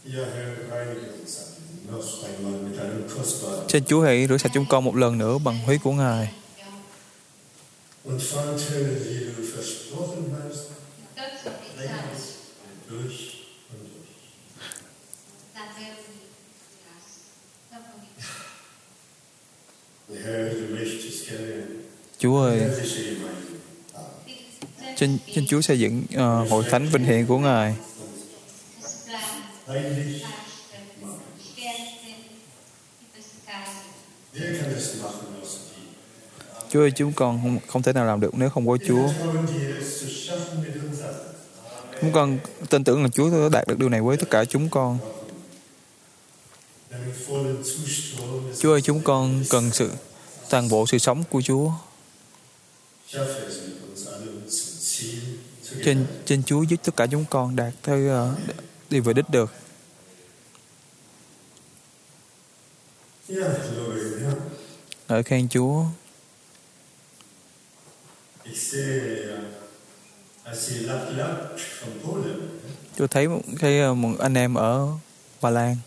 Xin Chúa hãy rửa sạch chúng con một lần nữa bằng huyết của Ngài. Chúa ơi, xin Chúa xây dựng hội thánh vinh hiển của Ngài. Chúa ơi, chúng con không thể nào làm được nếu không có Chúa. Chúng con tin tưởng là Chúa đã đạt được điều này với tất cả chúng con. Chúa ơi, chúng con cần toàn bộ sự sống của Chúa. Trên Chúa giúp tất cả chúng con đạt tới đi về đích được. Ngợi khen Chúa. Tôi thấy một anh em ở Ba Lan.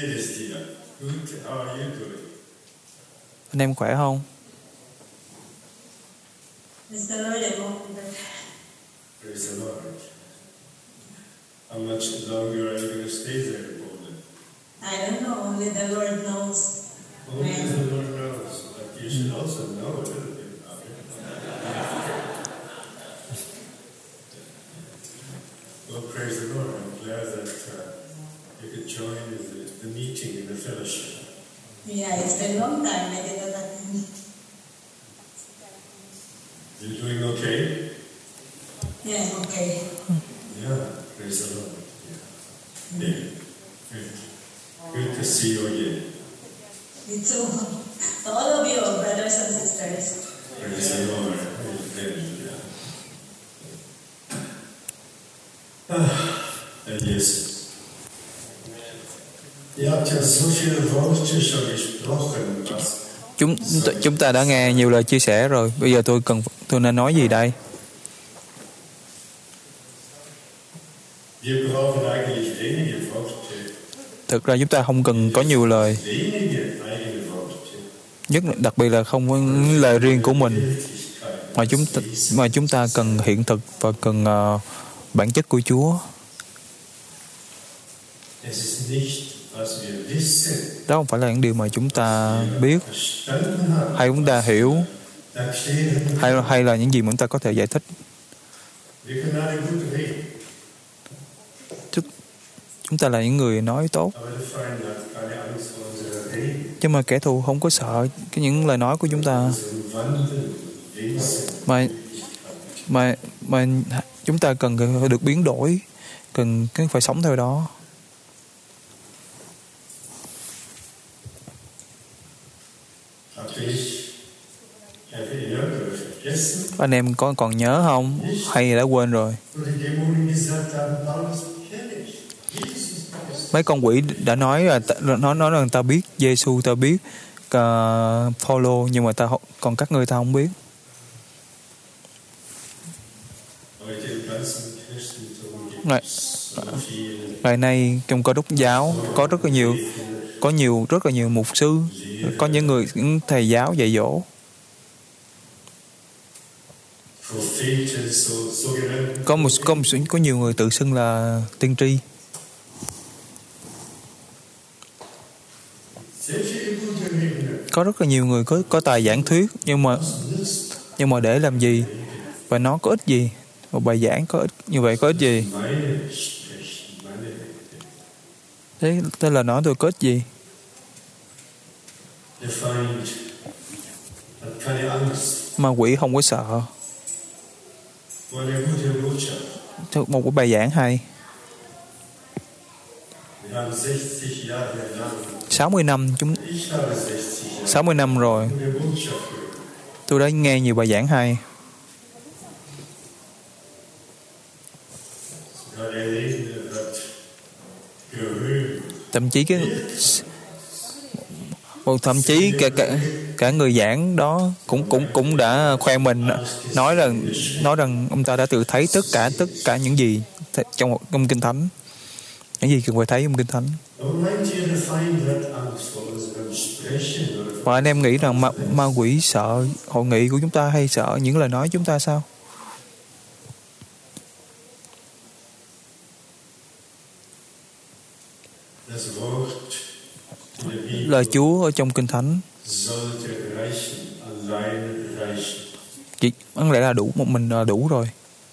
Anh em khỏe không? How much longer are you going to stay there in Poland? I don't know. Only the Lord knows. Only the Lord knows. But you should also know a little bit about it. Well, praise the Lord. I'm glad that you could join the meeting and the fellowship. Yeah, it's been a long time. I did that. You're doing okay? Yeah, okay. Yeah, praise the Lord. Yeah. Good to see you again. Me too. To all of you, brothers and sisters. Praise the Lord. Herr Jesus. Ihr habt ja so viele Worte schon gesprochen. Chúng ta đã nghe nhiều lời chia sẻ rồi. Bây giờ tôi nên nói gì đây? Thực ra chúng ta không cần có nhiều lời, đặc biệt là không có lời riêng của mình, mà chúng ta cần hiện thực và cần bản chất của Chúa. Đó không phải là những điều mà chúng ta biết hay chúng ta hiểu hay là những gì mà chúng ta có thể giải thích. Chúng ta là những người nói tốt, nhưng mà kẻ thù không có sợ những lời nói của chúng ta, mà chúng ta cần được biến đổi, cần phải sống theo đó. Anh em còn nhớ không? Hay đã quên rồi? Mấy con quỷ đã nói là nói rằng ta biết Giê-xu, ta biết Phaolô, nhưng mà còn các ngươi ta không biết. Ngày nay trong Cơ Đốc giáo có rất là nhiều mục sư, có những thầy giáo dạy dỗ. Có nhiều người tự xưng là tiên tri. Có rất là nhiều người có tài giảng thuyết, nhưng mà để làm gì? Và nó có ích gì? Một bài giảng có ích như vậy có ích gì? Thế là nói tôi có ích gì? Ma quỷ không có sợ. Một cái bài giảng hay. 60 năm rồi. Tôi đã nghe nhiều bài giảng hay. Thậm chí cả người giảng đó cũng đã khoe mình, nói rằng ông ta đã tự thấy tất cả những gì trong kinh thánh. Những gì cần phải thấy trong Kinh Thánh. Và anh em nghĩ rằng ma quỷ sợ hội nghị của chúng ta hay sợ những lời nói chúng ta sao? Lời Chúa ở trong Kinh Thánh chỉ có lẽ là đủ, một mình là đủ rồi.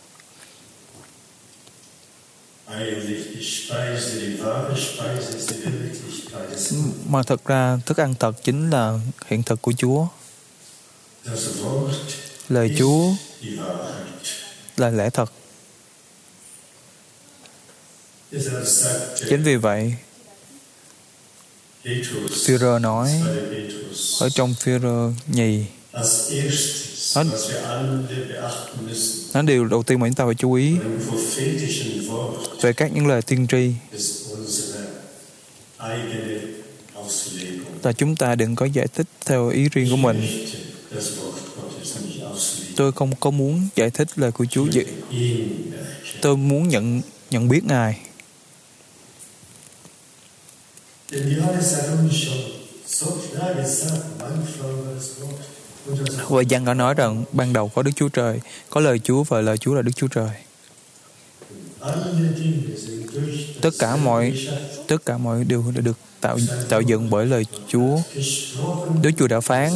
Mà thật ra thức ăn thật chính là hiện thực của Chúa. Lời Chúa là lẽ thật. Chính vì vậy Phi-rơ nói ở trong Phi-rơ nhì, nó điều đầu tiên mà chúng ta phải chú ý về các những lời tiên tri là chúng ta đừng có giải thích theo ý riêng của mình. Tôi không có muốn giải thích lời của Chúa vậy. Tôi muốn nhận biết Ngài. Và Giăng đã nói rằng ban đầu có Đức Chúa Trời, có lời Chúa và lời Chúa là Đức Chúa Trời. Tất cả mọi điều đã được tạo dựng bởi lời Chúa. Đức Chúa đã phán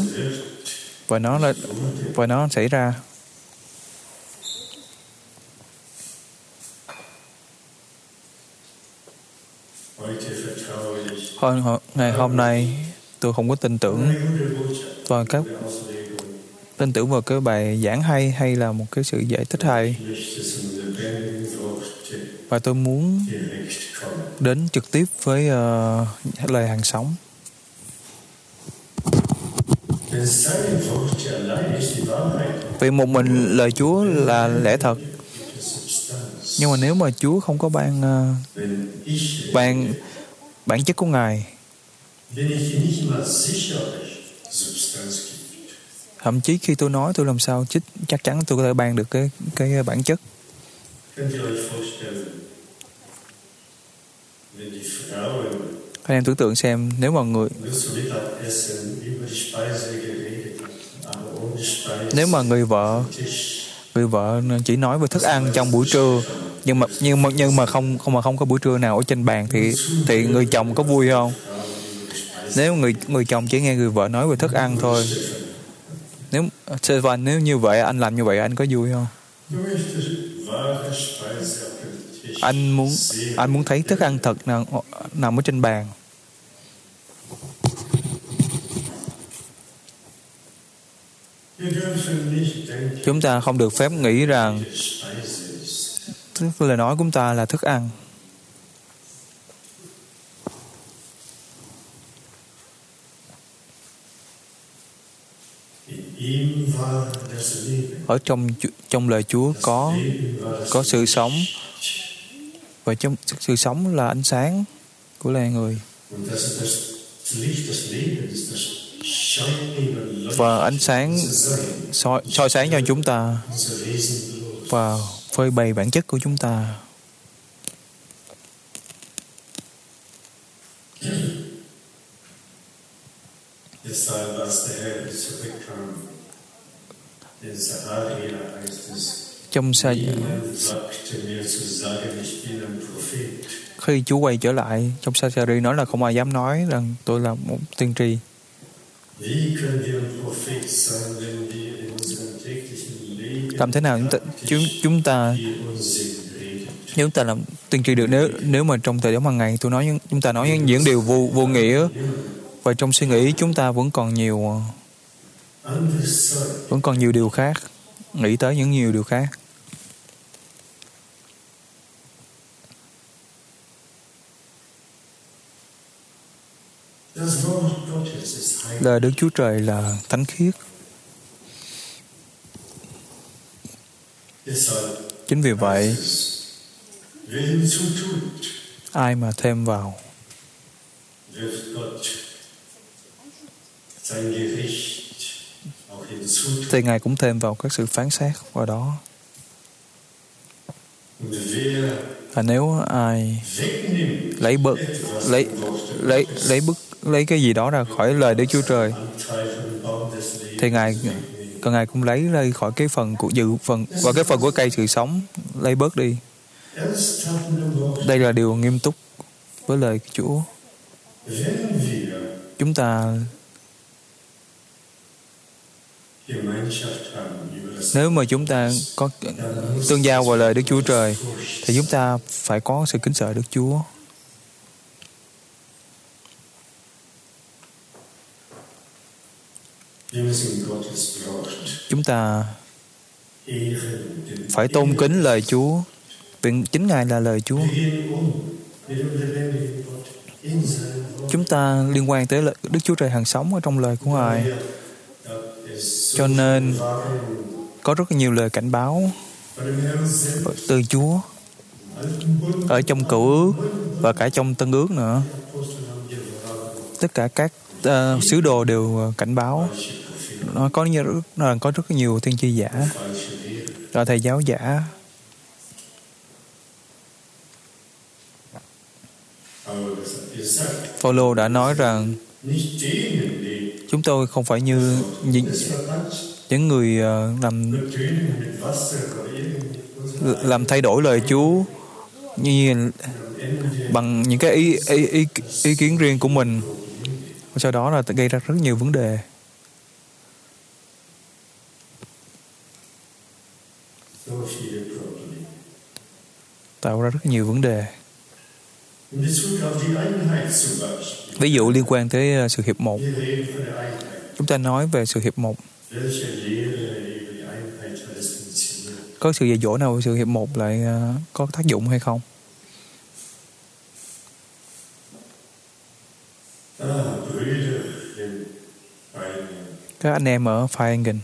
và nó xảy ra. Ngày hôm nay tôi không có tin tưởng vào cái bài giảng hay là một cái sự giải thích hay, và tôi muốn đến trực tiếp với lời hàng sống. Vì một mình lời Chúa là lẽ thật. Nhưng mà nếu mà Chúa không có ban bản chất của Ngài, thậm chí khi tôi nói tôi làm sao chắc chắn tôi có thể ban được cái bản chất. Anh em tưởng tượng xem, nếu mà người vợ chỉ nói về thức ăn trong buổi trưa, nhưng mà không có buổi trưa nào ở trên bàn, thì người chồng có vui không? Nếu người chồng chỉ nghe người vợ nói về thức ăn thôi, nếu như vậy anh làm như vậy, anh có vui không? Anh muốn thấy thức ăn thật nằm ở trên bàn. Chúng ta không được phép nghĩ rằng lời nói của chúng ta là thức ăn. Ở trong lời Chúa có sự sống, và trong sự sống là ánh sáng của loài người. Và ánh sáng soi sáng cho chúng ta và phơi bày bản chất của chúng ta. Trong khi Chúa quay trở lại, trong Sa-cha-ri nói là không ai dám nói rằng tôi là một tiên tri. Làm thế nào chúng ta làm tiên tri được nếu mà trong thời điểm hàng ngày chúng ta nói những điều vô nghĩa, và trong suy nghĩ chúng ta vẫn còn nhiều điều khác, nghĩ tới những nhiều điều khác. Lời Đức Chúa Trời là thánh khiết. Chính vì vậy, ai mà thêm vào thì Ngài cũng thêm vào các sự phán xét vào đó. Và nếu ai lấy cái gì đó ra khỏi lời Đức Chúa Trời, thì Ngài cũng lấy ra khỏi cái phần của dự phần và cái phần của cây sự sống, lấy bớt đi. Đây là điều nghiêm túc với lời Chúa. Chúng ta nếu mà chúng ta có tương giao vào lời Đức Chúa Trời, thì chúng ta phải có sự kính sợ Đức Chúa. Chúng ta phải tôn kính lời Chúa, vì chính Ngài là lời Chúa. Chúng ta liên quan tới Đức Chúa Trời hằng sống ở trong lời của Ngài. Cho nên có rất nhiều lời cảnh báo từ Chúa ở trong Cựu Ước và cả trong Tân Ước nữa. Tất cả các sứ đồ đều cảnh báo. Nó có rất nhiều tiên tri giả và thầy giáo giả. Phaolô đã nói rằng chúng tôi không phải như những người làm thay đổi lời Chúa như bằng những cái ý kiến riêng của mình, sau đó là gây ra rất nhiều vấn đề. Tạo ra rất nhiều vấn đề. Ví dụ liên quan tới sự hiệp một. Chúng ta nói về sự hiệp một. Có sự dạy dỗ nào về sự hiệp một lại có tác dụng hay không? Các anh em ở Feiringen,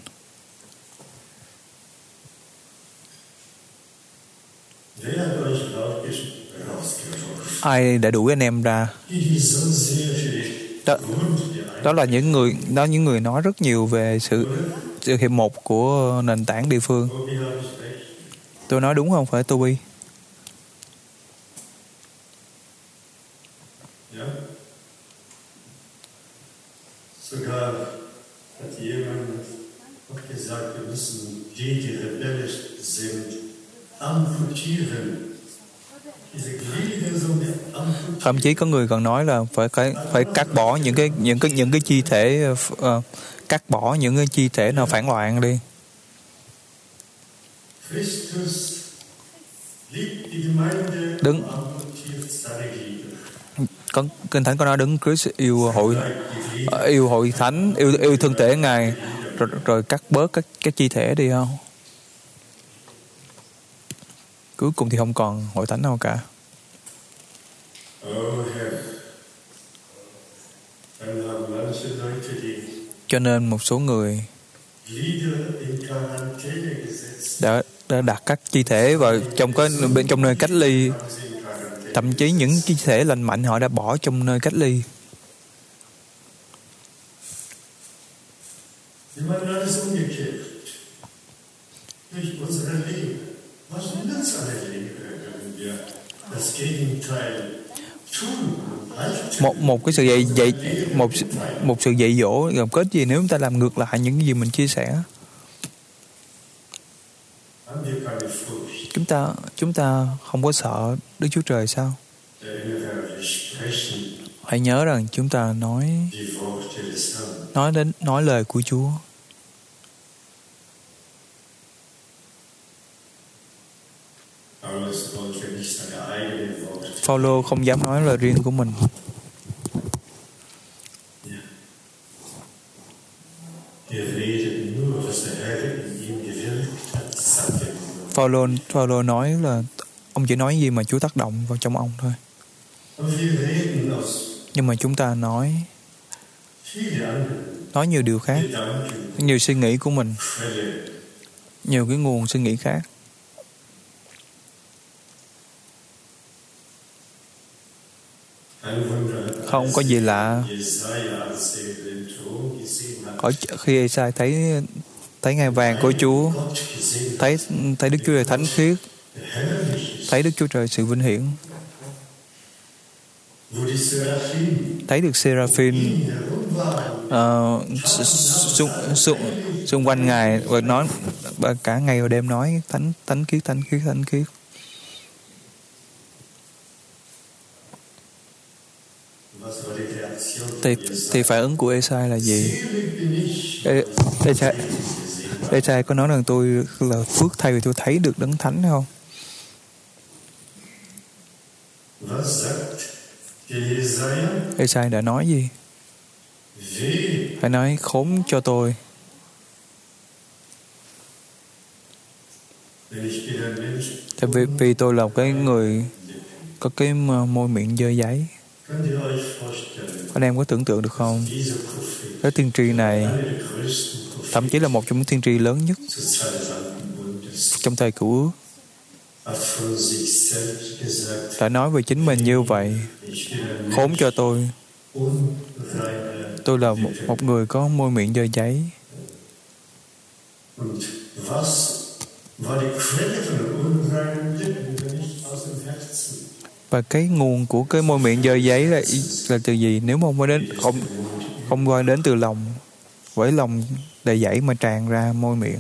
ai đã đuổi anh em ra? Đó là những người nói rất nhiều về sự hiệp một của nền tảng địa phương. Tôi nói đúng không phải Toby? Thậm chí có người còn nói là phải cắt bỏ những cái chi thể, cắt bỏ những cái chi thể nào phản loạn đi. Kinh Thánh có nói Đấng Christ yêu hội thánh, yêu thân thể Ngài, rồi cắt bớt các chi thể đi không? Cuối cùng thì không còn hội thánh nào cả. Cho nên một số người đã đặt các chi thể vào bên trong nơi cách ly. Thậm chí những chi thể lành mạnh họ đã bỏ trong nơi cách ly. Một cái sự một sự dạy dỗ gồm kết gì nếu chúng ta làm ngược lại những gì mình chia sẻ? Chúng ta không có sợ Đức Chúa Trời sao? Hãy nhớ rằng chúng ta nói lời của Chúa. Phaolô không dám nói lời riêng của mình. Phaolô nói là ông chỉ nói gì mà Chúa tác động vào trong ông thôi. Nhưng mà chúng ta nói nhiều điều khác, nhiều suy nghĩ của mình, nhiều cái nguồn suy nghĩ khác. Không có gì lạ. Khi Ê-sai thấy ngai vàng của Chúa, thấy Đức Chúa Trời thánh khiết, thấy Đức Chúa Trời sự vinh hiển, thấy được Seraphim xung quanh Ngài và nói cả ngày và đêm nói thánh thánh khiết thánh khiết thánh khiết. Thì phản ứng của Esai là gì? Esai có nói rằng tôi là phước thay vì tôi thấy được Đấng Thánh không? Esai đã nói gì? Phải nói khốn cho tôi. Tại vì tôi là cái người có cái môi miệng dơ giấy. Anh em có tưởng tượng được không? Cái tiên tri này thậm chí là một trong những tiên tri lớn nhất trong thời Cựu Ước đã nói về chính mình như vậy: khốn cho tôi là một người có môi miệng dơ giấy. Và cái nguồn của cái môi miệng dơ giấy là từ gì? Nếu mà không qua đến từ lòng, với lòng đầy dẫy mà tràn ra môi miệng.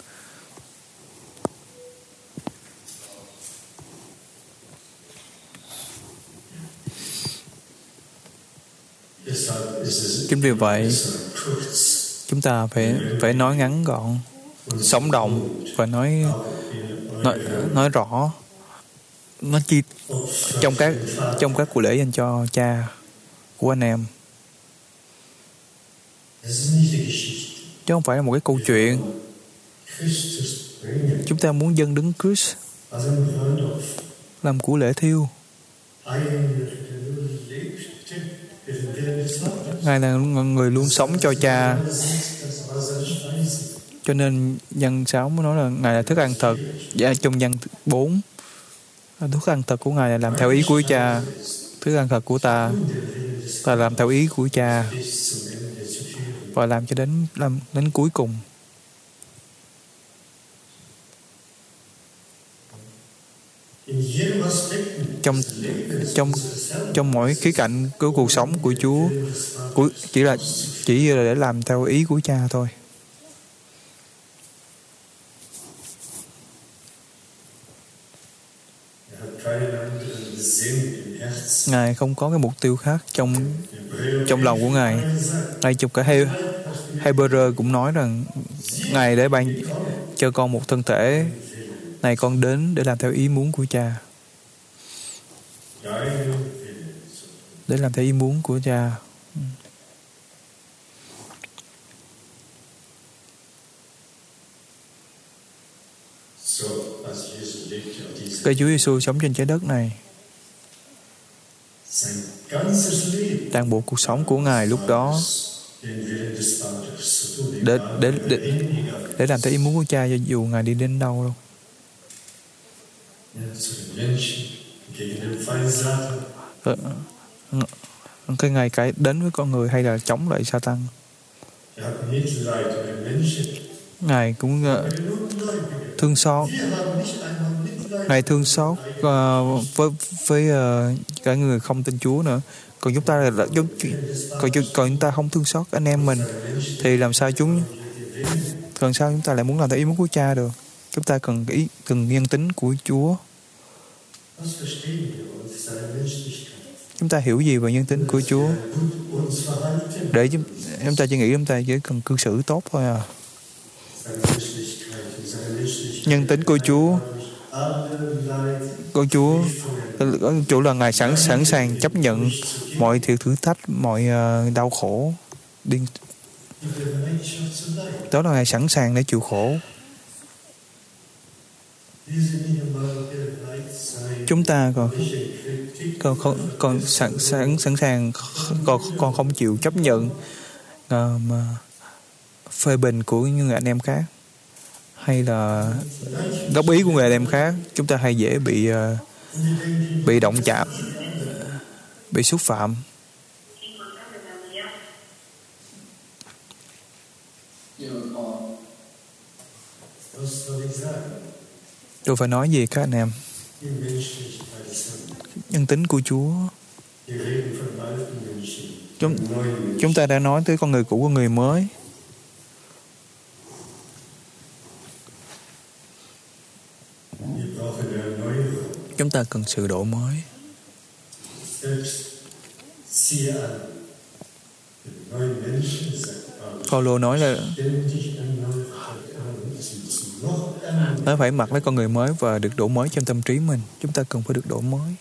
Chính vì vậy chúng ta phải nói ngắn gọn, sống động và nói rõ. Nó chi trong các cuộc lễ dành cho cha của anh em, chứ không phải là một cái câu chuyện. Chúng ta muốn dâng Đấng Christ làm của lễ thiêu. Ngài là người luôn sống cho cha, cho nên Giăng 6 mới nói là Ngài là thức ăn thật. Trong Giăng 4, thức ăn thật của Ngài là làm theo ý của cha. Thức ăn thật của ta là làm theo ý của cha và làm cho đến cuối cùng. Trong mỗi khía cạnh của cuộc sống của Chúa, chỉ là để làm theo ý của cha thôi. Ngài không có cái mục tiêu khác trong lòng của Ngài. Ngay trong cả Hebrew cũng nói rằng Ngài để ban cho con một thân thể này, con đến để làm theo ý muốn của cha. Để làm theo ý muốn của cha. Cái Chúa Giêsu sống trên trái đất này, toàn bộ cuộc sống của Ngài lúc đó để làm theo ý muốn của cha, cho dù Ngài đi đến đâu đâu. Cái Ngài cái đến với con người hay là chống lại Satan. Ngài cũng thương xót. Ngài thương xót với cả người không tin Chúa nữa. Còn chúng ta còn chúng ta không thương xót anh em mình thì làm sao chúng ta lại muốn làm theo ý muốn của cha được? Chúng ta cần nhân tính của Chúa. Chúng ta hiểu gì về nhân tính của Chúa? Để chúng ta chỉ nghĩ chúng ta chỉ cần cư xử tốt thôi à. Nhân tính của Chúa, Chúa là Ngài sẵn sàng chấp nhận mọi thử thách, mọi đau khổ. Đó là Ngài sẵn sàng để chịu khổ. Chúng ta còn sẵn sàng còn không chịu chấp nhận mà phê bình của những người anh em khác hay là góp ý của người anh em khác. Chúng ta hay dễ bị động chạm, bị xúc phạm. Tôi phải nói gì các anh em? die Menschlichkeit des Herrn. nhân tính của Chúa. Wir reden von alten Menschen, Chúng, von neuen Menschen. chúng ta đã nói tới con người cũ, con người mới. Wir brauchen Erneuerung. Chúng ta cần sự đổi mới. Selbst siehe an den neuen Menschen, sagt Paulus. Paulo nói là Ständig erneuert, sie müssen noch erneuert. nó phải mặc lấy con người mới và được đổi mới trong tâm trí mình. Chúng ta cần phải được đổi mới.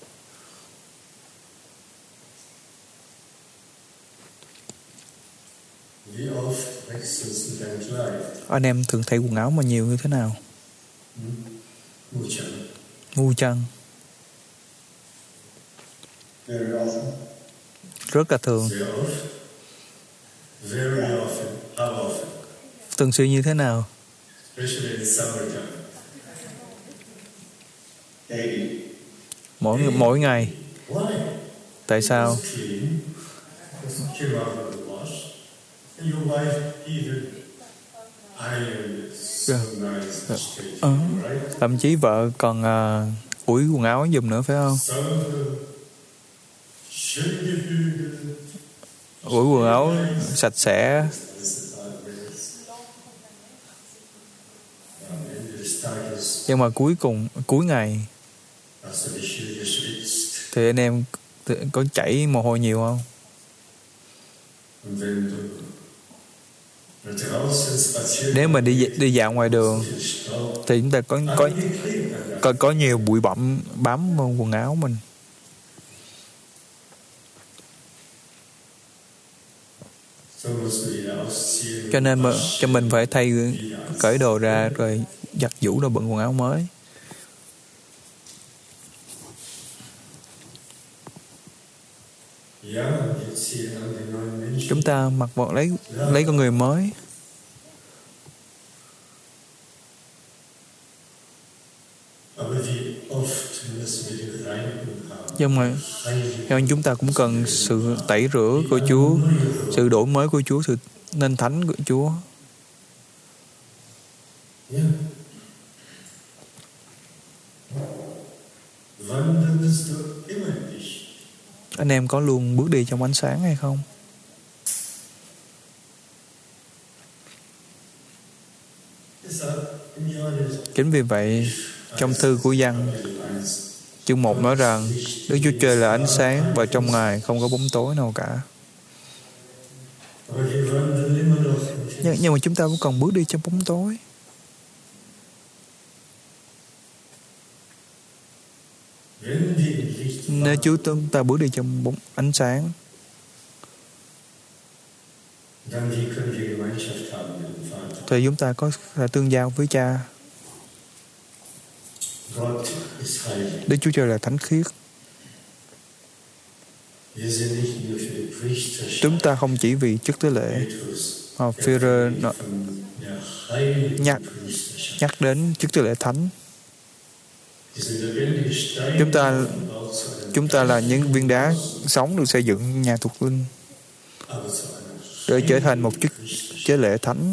Wie oft wechselst du dein Kleid? Anh em thường thay quần áo mà nhiều như thế nào? Muchang. Ngu chăng? Very often. Rất là thường. Sehr oft. Very often. How often? Thường xuyên như thế nào? Especially in summertime. Daily. Mỗi ngày. Why? Tại sao? It's clean. It came out of the wash. And your wife even ironed it so nice and straight, right? Thậm chí vợ còn ủi quần áo giùm nữa phải không? Schön gebügelt. Ủi quần áo sạch sẽ. Am Ende des Tages Nhưng mà cuối ngày hast du dich viel geschwitzt. thì anh em có chảy mồ hôi nhiều không? Und wenn du draußen spazieren Nếu mà đi dạo ngoài đường viel Staub thì chúng ta có nhiều bụi bặm bám vào quần áo mình. so musst du wieder ausziehen. Cho nên cho mình phải cởi đồ ra rồi giặt giũ rồi bận quần áo mới. Ja, wir ziehen an die neuen Menschen. Chúng ta mặc vào lấy con người mới. Aber wie oft müssen wir die Reinigung haben? Nhưng chúng ta cũng cần sự tẩy rửa của Chúa, sự đổi mới của Chúa, sự nên thánh của Chúa. Ja. Wandelst du immer in dich? Anh em có luôn bước đi trong ánh sáng hay không? Chính vì vậy, trong thư của Giăng, chương 1 nói rằng Đức Chúa Trời là ánh sáng và trong Ngài không có bóng tối nào cả. Nhưng mà chúng ta vẫn còn bước đi trong bóng tối. Nếu chúng ta bước đi trong ánh sáng, thì chúng ta có thể tương giao với Cha. Đức Chúa Trời là thánh khiết. Chúng ta không chỉ vì chức tế lễ, mà Phi-rơ nhắc đến chức tế lễ thánh. Chúng ta là những viên đá sống được xây dựng nhà thuộc linh để trở thành một chức tế lễ thánh.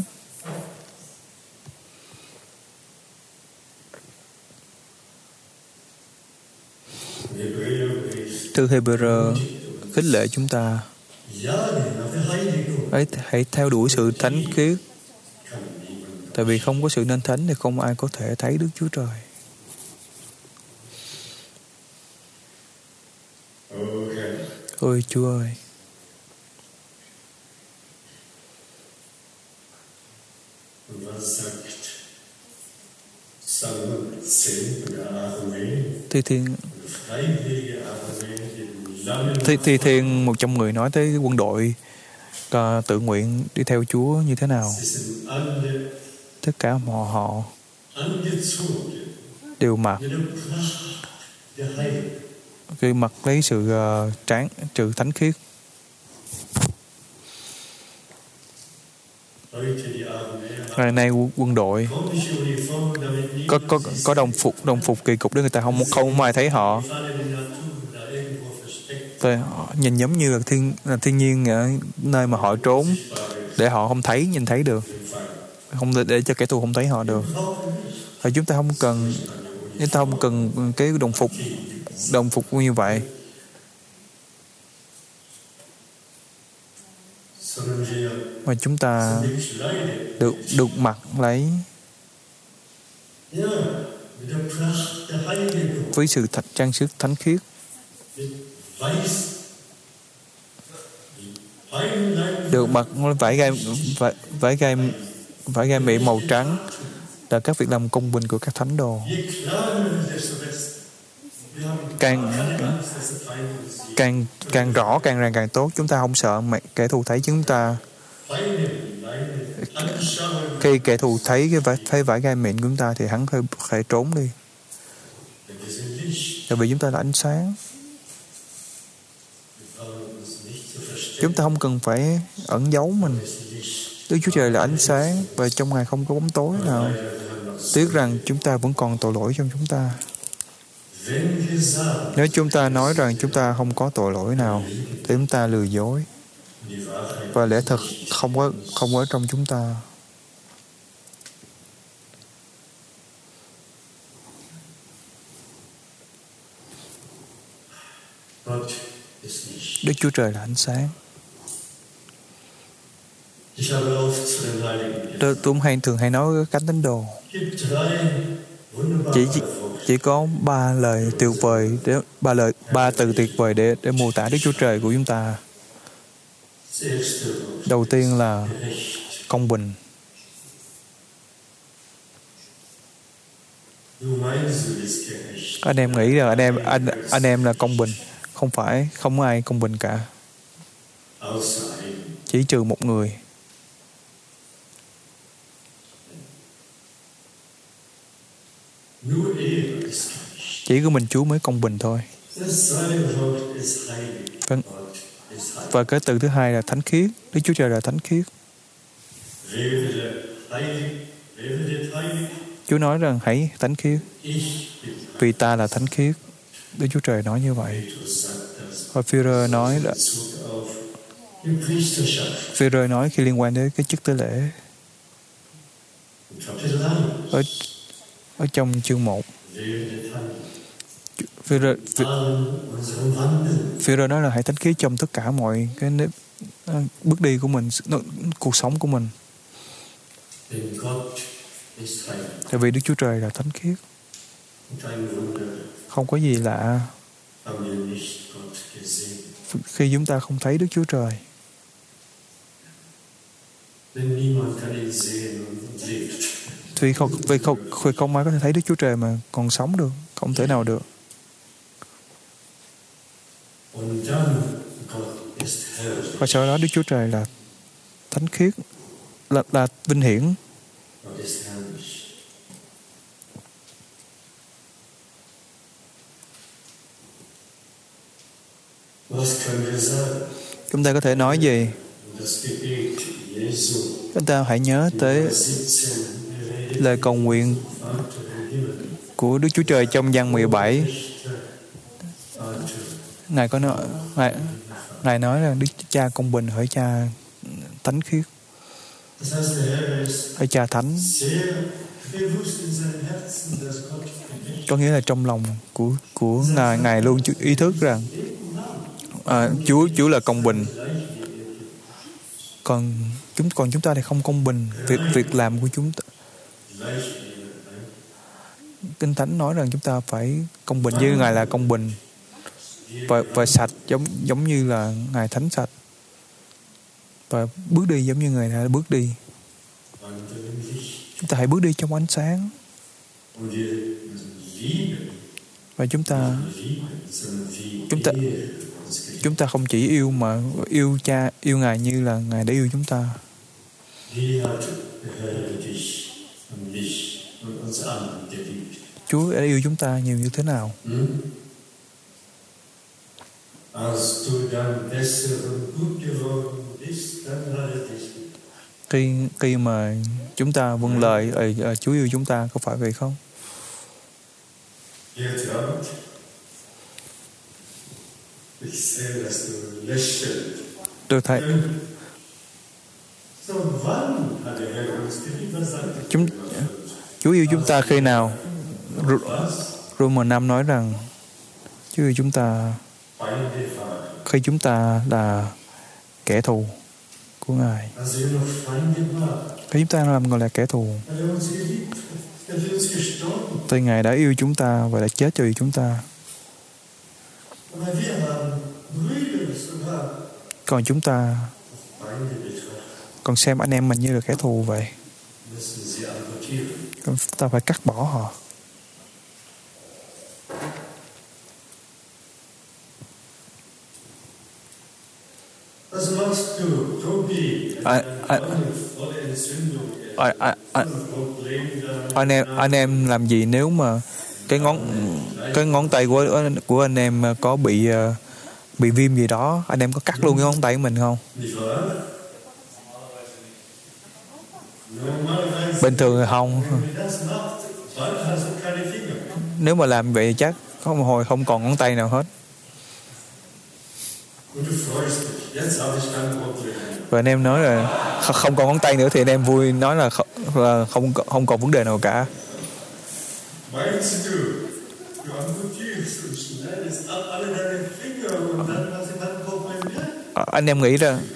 Thư Hê-bơ-rơ khích lệ chúng ta hãy theo đuổi sự thánh khiết, tại vì không có sự nên thánh thì không ai có thể thấy Đức Chúa Trời. Ôi Chúa ơi, Thi Thiên 110 nói tới quân đội tự nguyện đi theo Chúa như thế nào. Tất cả họ đều mặc lấy sự trừ thánh khiết. Ngày nay quân đội có đồng phục kỳ cục để người ta không ai thấy họ. Nhìn giống như là thiên nhiên ở nơi mà họ trốn để họ không nhìn thấy được, không để cho kẻ thù không thấy họ được. Thì chúng ta không cần Chúng ta không cần cái đồng phục như vậy. Mà chúng ta được mặc lấy với sự trang sức thánh khiết, được mặc vải gai mị màu trắng, là các việc làm công bình của các thánh đồ. Càng rõ, càng ràng càng tốt. Chúng ta không sợ kẻ thù thấy chúng ta. Khi kẻ thù thấy cái vải gai mịn của chúng ta thì hắn phải trốn đi. Tại vì chúng ta là ánh sáng. Chúng ta không cần phải ẩn giấu mình. Đức Chúa Trời là ánh sáng và trong Ngài không có bóng tối nào. Tiếc rằng chúng ta vẫn còn tội lỗi trong chúng ta. Nếu chúng ta nói rằng chúng ta không có tội lỗi nào thì chúng ta lừa dối và lẽ thật không ở trong chúng ta. Đức Chúa Trời là ánh sáng. Tôi thường hay nói với cánh tín đồ, chỉ có ba từ tuyệt vời để mô tả Đức Chúa Trời của chúng ta. Đầu tiên là công bình. Anh em nghĩ rằng anh em là công bình. Không phải, không ai công bình cả. Chỉ trừ một người. Chỉ có mình Chúa mới công bình thôi. Và cái từ thứ hai là thánh khiết. Đức Chúa Trời là thánh khiết. Chúa nói rằng hãy thánh khiết vì ta là thánh khiết. Đức Chúa Trời nói như vậy. Và Phi-rơ nói khi liên quan đến cái chức tế lễ ở trong chương 1. Phi-rơ nói là hãy thánh khiết trong tất cả mọi cái bước đi của mình, cuộc sống của mình. Tại vì Đức Chúa Trời là thánh khiết. Không có gì lạ khi chúng ta không thấy Đức Chúa Trời. Vì không ai có thể thấy Đức Chúa Trời mà còn sống được. Không thể nào được. Và sau đó Đức Chúa Trời là thánh khiết, là vinh hiển. Chúng ta có thể nói gì? Chúng ta hãy nhớ tới lời cầu nguyện của Đức Chúa Trời trong Giăng 17. Ngài có nói, Ngài nói là Đức Cha công bình, hỡi Cha thánh khiết, hỡi Cha thánh. Có nghĩa là trong lòng của Ngài luôn ý thức rằng Chúa là công bình. Còn chúng ta thì không công bình. Việc làm của chúng ta, Kinh Thánh nói rằng chúng ta phải công bình như Ngài là công bình và sạch, giống như là Ngài thánh sạch, và bước đi giống như Ngài đã bước đi. Chúng ta hãy bước đi trong ánh sáng. Và chúng ta không chỉ yêu mà yêu Cha, yêu Ngài như là Ngài đã yêu chúng ta. Chúa đã yêu chúng ta nhiều như thế nào? Khi mà chúng ta vâng lời Chúa yêu chúng ta, có phải vậy không? Tôi thấy Chúa yêu chúng ta khi nào? Roma 5 nói rằng chứ chúng ta khi chúng ta là kẻ thù của Ngài, khi chúng ta làm gọi là kẻ thù, thì Ngài đã yêu chúng ta và đã chết cho chúng ta. Còn chúng ta còn xem anh em mình như là kẻ thù vậy. Chúng ta phải cắt bỏ họ. Anh em làm gì nếu mà cái ngón tay của anh em có bị viêm gì đó, anh em có cắt luôn cái ngón tay của mình không? Bình thường không. Nếu mà làm vậy chắc hồi không còn ngón tay nào hết. Và anh em nói là không còn ngón tay nữa thì anh em vui, nói là không còn vấn đề nào cả. Anh em nghĩ rằng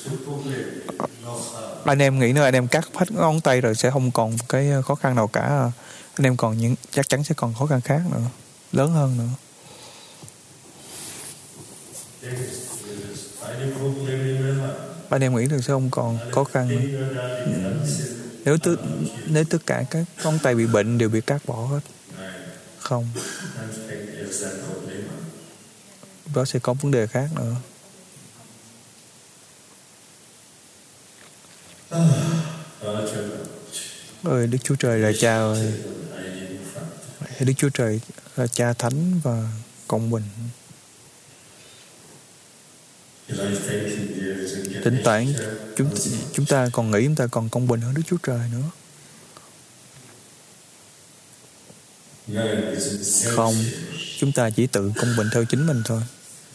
nếu anh em cắt hết ngón tay rồi sẽ không còn cái khó khăn nào cả. Anh em còn chắc chắn sẽ còn khó khăn khác nữa, lớn hơn nữa. Anh em nghĩ là sẽ không còn khó khăn nữa. Nếu tất cả các ngón tay bị bệnh đều bị cắt bỏ hết. Không. Đó sẽ có vấn đề khác nữa. Ơi Đức Chúa Trời là Cha ơi. Đức Chúa Trời là Cha thánh và công bình. Thỉnh thoảng chúng ta còn nghĩ chúng ta còn công bình hơn Đức Chúa Trời nữa. Không, chúng ta chỉ tự công bình theo chính mình thôi.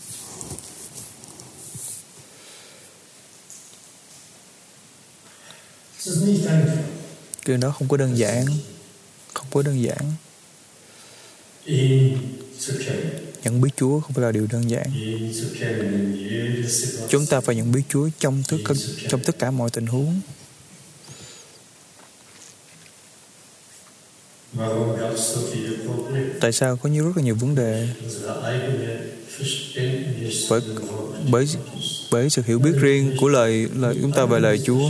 Cái đó không có đơn giản. Không có đơn giản. Nhận biết Chúa không phải là điều đơn giản. Chúng ta phải nhận biết Chúa trong tất cả mọi tình huống. Tại sao có rất là nhiều vấn đề? Bởi sự hiểu biết riêng của lời chúng ta về lời Chúa.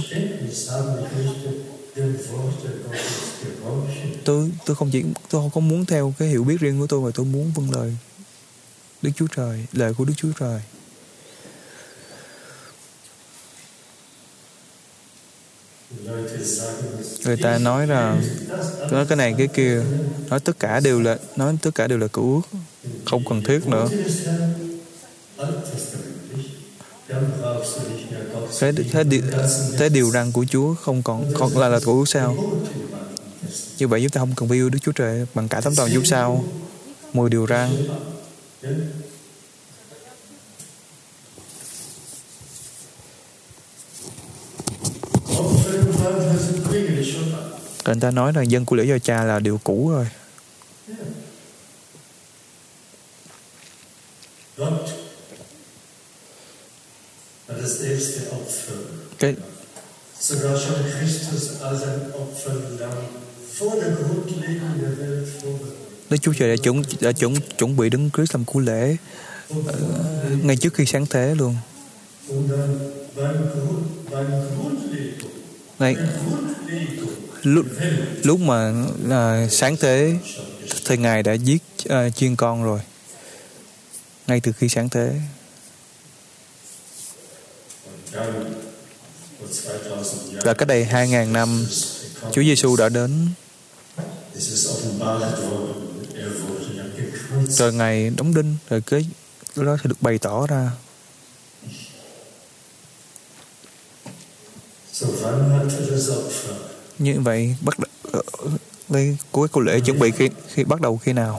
Tôi không có muốn theo cái hiểu biết riêng của tôi, mà tôi muốn vâng lời Đức Chúa Trời, lời của Đức Chúa Trời. Người ta nói là nói cái này cái kia, nói tất cả đều là cựu ước, không cần thiết nữa. Thế điều răn của Chúa không còn là cựu ước sao? Như vậy chúng ta không cần phải yêu Đức Chúa Trời bằng cả tấm lòng chúng sao? 10 điều răn. Người ta nói rằng dân của lễ cho Cha là điều cũ rồi. Đức Chúa Trời đã chuẩn bị Đấng Christ làm của lễ ngay trước khi sáng thế luôn. Ngay lúc mà sáng thế thì Ngài đã giết chiên con rồi, ngay từ khi sáng thế. Và cách đây 2.000 năm Chúa Giêsu đã đến, rồi Ngài đóng đinh, rồi cái đó sẽ được bày tỏ ra. Như vậy cuối của lễ chuẩn bị khi bắt đầu khi nào?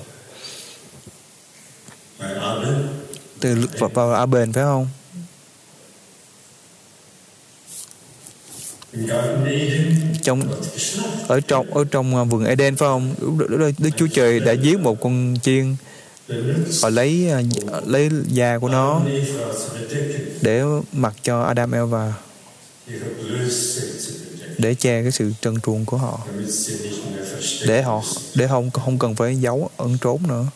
Từ vào A Bền phải không? Im Garten Eden ở trong vườn Eden phải không? Đức Chúa Trời đã giết một con chiên và lấy da của nó để mặc cho Adam Eva, để che cái sự trần truồng của họ, để không cần phải giấu ẩn trốn nữa.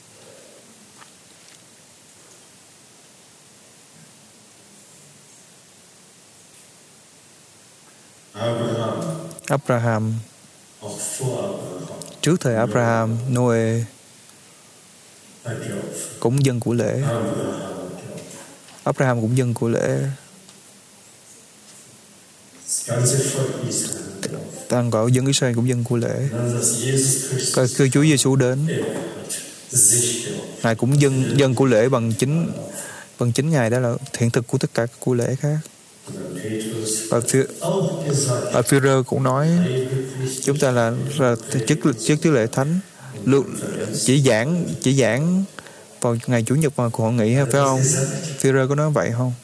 Abraham, trước thời Abraham, Noe cũng dâng của lễ. Abraham cũng dâng của lễ. Toàn gọi dân Israel cũng dâng của lễ. Khi Chúa Giêsu đến, Ngài cũng dâng của lễ bằng chính Ngài, đó là hiện thực của tất cả các của lễ khác. Và Phi-rơ cũng nói chúng ta là chức tứ lễ thánh, chỉ giảng vào ngày Chủ nhật mà của hội nghị, phải không? Phi-rơ có nói vậy không?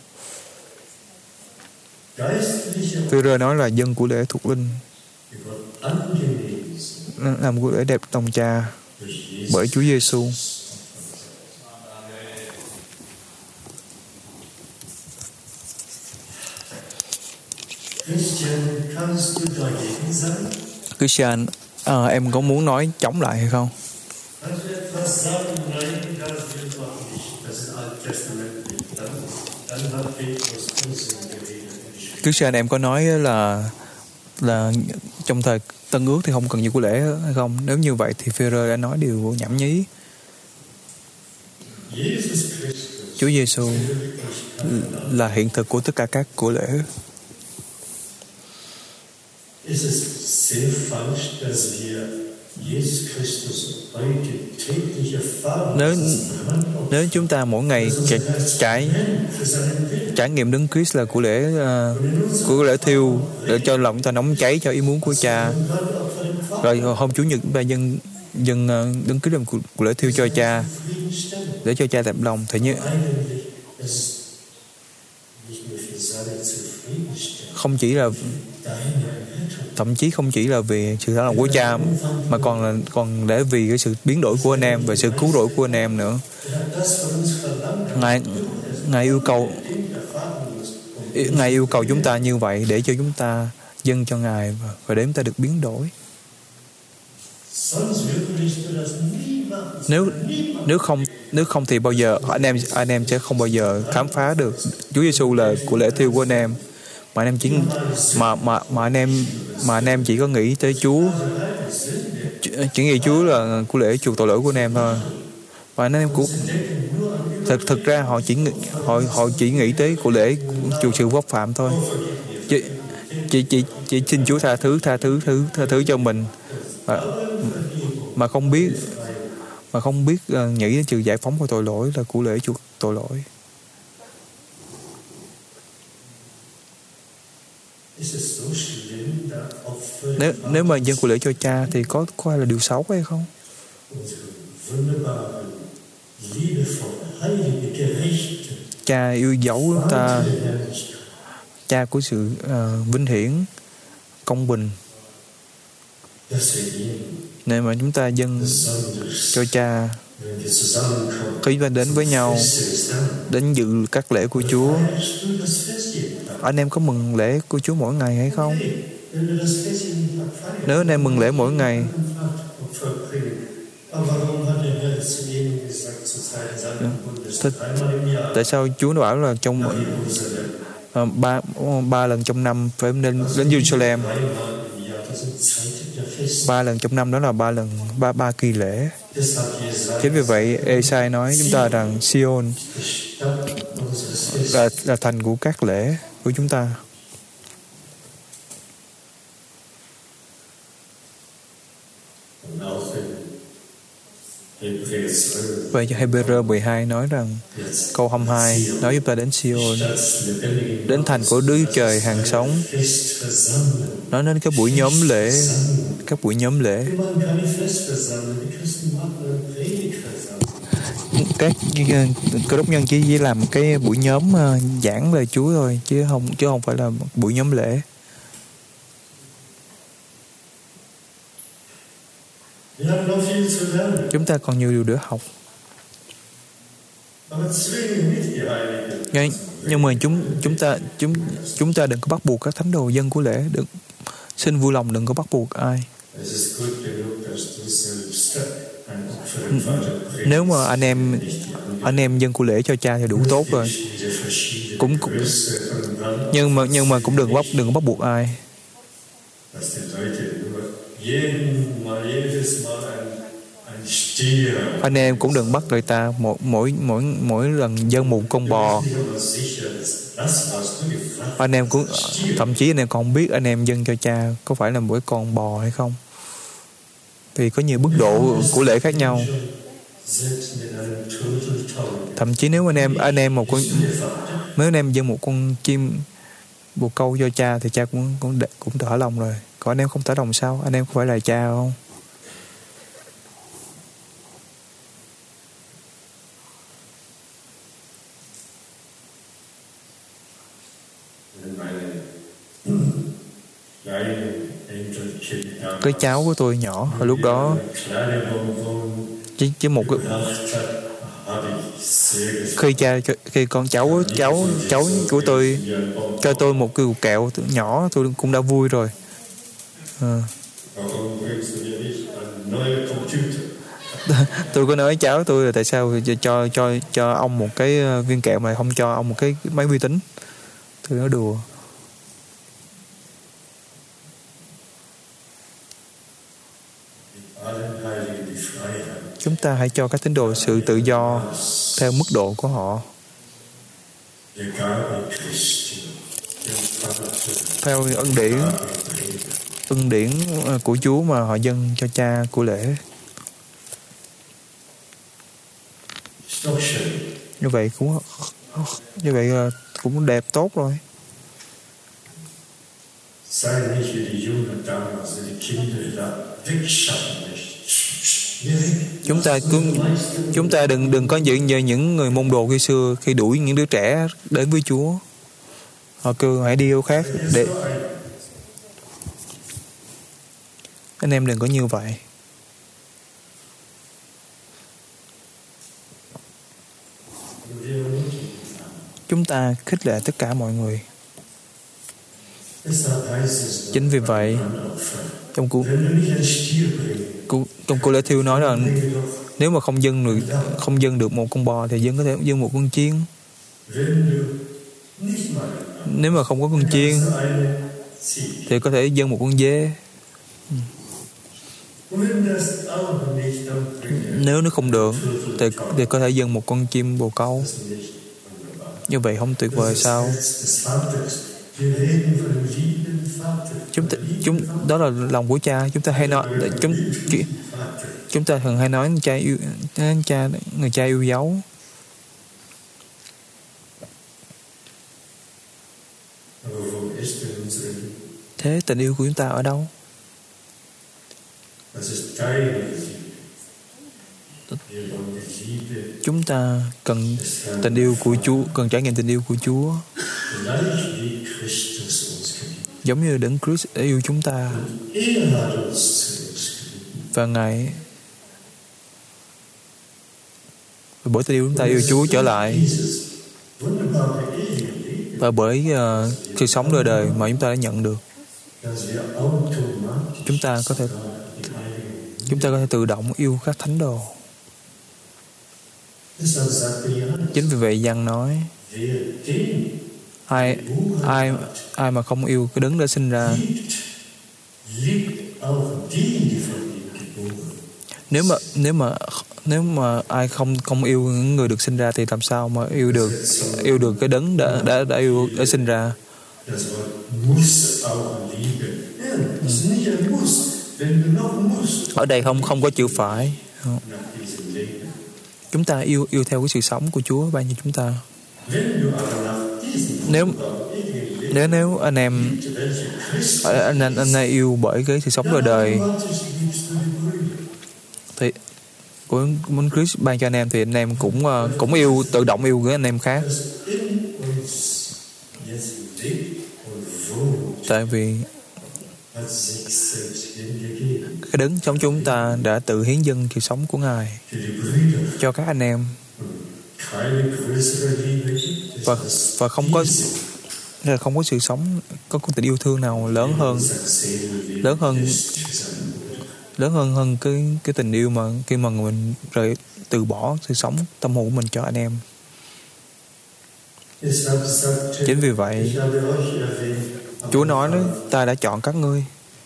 Phi-rơ nói là dân của lễ thuộc linh, làm của lễ đẹp tòng Cha bởi Chúa Giêsu. Christian, em có muốn nói chống lại hay không? Christian, em có nói là trong thời Tân Ước thì không cần nhiều của lễ hay không? Nếu như vậy thì Phi-rơ đã nói điều nhảm nhí. Chúa Giêsu là hiện thực của tất cả các của lễ. Nếu chúng ta mỗi ngày trải nghiệm Đấng Christ là của lễ thiêu, để cho lòng ta nóng cháy cho ý muốn của Cha, rồi hôm Chủ nhật chúng ta dâng Đấng Christ làm của lễ thiêu cho Cha, để cho Cha tạm lòng, thì như thậm chí không chỉ là vì sự thả lòng của Cha, mà còn để vì cái sự biến đổi của anh em và sự cứu rỗi của anh em nữa. Ngài yêu cầu chúng ta như vậy để cho chúng ta dâng cho Ngài và để chúng ta được biến đổi. Nếu không thì bao giờ anh em sẽ không bao giờ khám phá được Chúa Giêsu là của lễ thiêu của anh em. Mà anh em chỉ có nghĩ tới Chúa, chỉ nghĩ Chúa là của lễ chuộc tội lỗi của anh em thôi. Và anh em cũng thực ra họ chỉ nghĩ tới của lễ chuộc sự vấp phạm thôi. Chỉ xin Chúa tha thứ cho mình, mà không biết nghĩ đến sự giải phóng của tội lỗi là của lễ chuộc tội lỗi. Nếu mà dâng của lễ cho Cha thì có ai là điều xấu hay không? Cha yêu dấu chúng ta, Cha của sự vinh hiển, công bình, nên mà chúng ta dâng cho Cha. Khi chúng ta đến với nhau, đến dự các lễ của Chúa, anh em có mừng lễ của Chúa mỗi ngày hay không? Nếu anh em mừng lễ mỗi ngày, tại sao Chúa nó bảo là trong ba lần trong năm phải nên đến Jerusalem? 3 lần trong năm, đó là 3 kỳ lễ. Chính vì vậy Ê-sai nói chúng ta rằng Sion là thành của các lễ của chúng ta. Vậy cho Hebrew 12 nói rằng câu 22 nói chúng ta đến Sion, đến thành của Đức Trời hàng sống. Nói đến các buổi nhóm lễ, các cơ đốc nhân chỉ làm cái buổi nhóm giảng lời Chúa thôi, chứ không phải là buổi nhóm lễ. Wir haben noch viel zu lernen. Chúng ta còn nhiều điều để học. Aber zwingen nicht die Heiligen. Nhưng mà chúng ta đừng có bắt buộc các thánh đồ dân của lễ, xin vui lòng đừng có bắt buộc ai. Nếu mà anh em dân của lễ cho cha thì đủ tốt rồi. Nhưng mà cũng đừng có bắt buộc ai. Anh em cũng đừng bắt người ta mỗi lần dâng một con bò. Anh em cũng thậm chí anh em còn không biết anh em dâng cho cha có phải là mỗi con bò hay không, vì có nhiều mức độ của lễ khác nhau. Thậm chí nếu anh em nếu anh em dâng một con chim bồ câu cho cha thì cha cũng thở lòng rồi. Còn anh em không thở lòng sao? Anh em có phải là cha không? Cái cháu của tôi nhỏ hồi lúc đó chỉ một cái khi con cháu của tôi cho tôi một cái cục kẹo nhỏ, tôi cũng đã vui rồi. Tôi có nói cháu tôi là tại sao cho ông một cái viên kẹo mà không cho ông một cái máy vi tính. Tôi nói đùa. Chúng ta hãy cho các tín đồ sự tự do theo mức độ của họ, theo ân điển của Chúa mà họ dâng cho cha của lễ. Như vậy cũng đẹp tốt rồi. Chúng ta đừng có như những người môn đồ khi xưa, khi đuổi những đứa trẻ đến với Chúa, họ kêu hãy đi đâu khác để anh em đừng có như vậy. Chúng ta khích lệ tất cả mọi người. Chính vì vậy trong Cô Lễ Thiêu nói rằng nếu mà không dâng được một con bò thì có thể dâng một con chiên. Nếu mà không có con chiên thì có thể dâng một con dê. Nếu nó không được thì có thể dâng một con chim bồ câu. Như vậy không tuyệt vời sao? Đó là lòng của cha. Chúng ta hay nói chúng ta thường hay nói người cha yêu dấu. Thế tình yêu của chúng ta ở đâu? Chúng ta cần tình yêu của Chúa, cần trải nghiệm tình yêu của Chúa, giống như Đấng Christ yêu chúng ta, và Ngài bởi tình yêu chúng ta yêu Chúa trở lại, và bởi sự sống đời đời mà chúng ta đã nhận được, chúng ta có thể tự động yêu các thánh đồ. Chính vì vậy Giăng nói ai mà không yêu cái Đấng đã sinh ra, nếu mà ai không yêu những người được sinh ra thì làm sao mà yêu được cái Đấng đã sinh ra. Ở đây không có chữ phải. Chúng ta yêu theo cái sự sống của Chúa ban cho chúng ta. Nếu anh em yêu bởi cái sự sống đời đời thì của Muốn Christ ban cho anh em, thì anh em cũng yêu, tự động yêu với anh em khác. Cái đấng trong chúng ta đã tự hiến dâng sự sống của Ngài cho các anh em, và không có sự sống, có tình yêu thương nào lớn hơn cái tình yêu mà khi mà mình từ bỏ sự sống tâm hồn của mình cho anh em. Chính vì vậy Chúa nói đó, ta đã chọn các ngươi.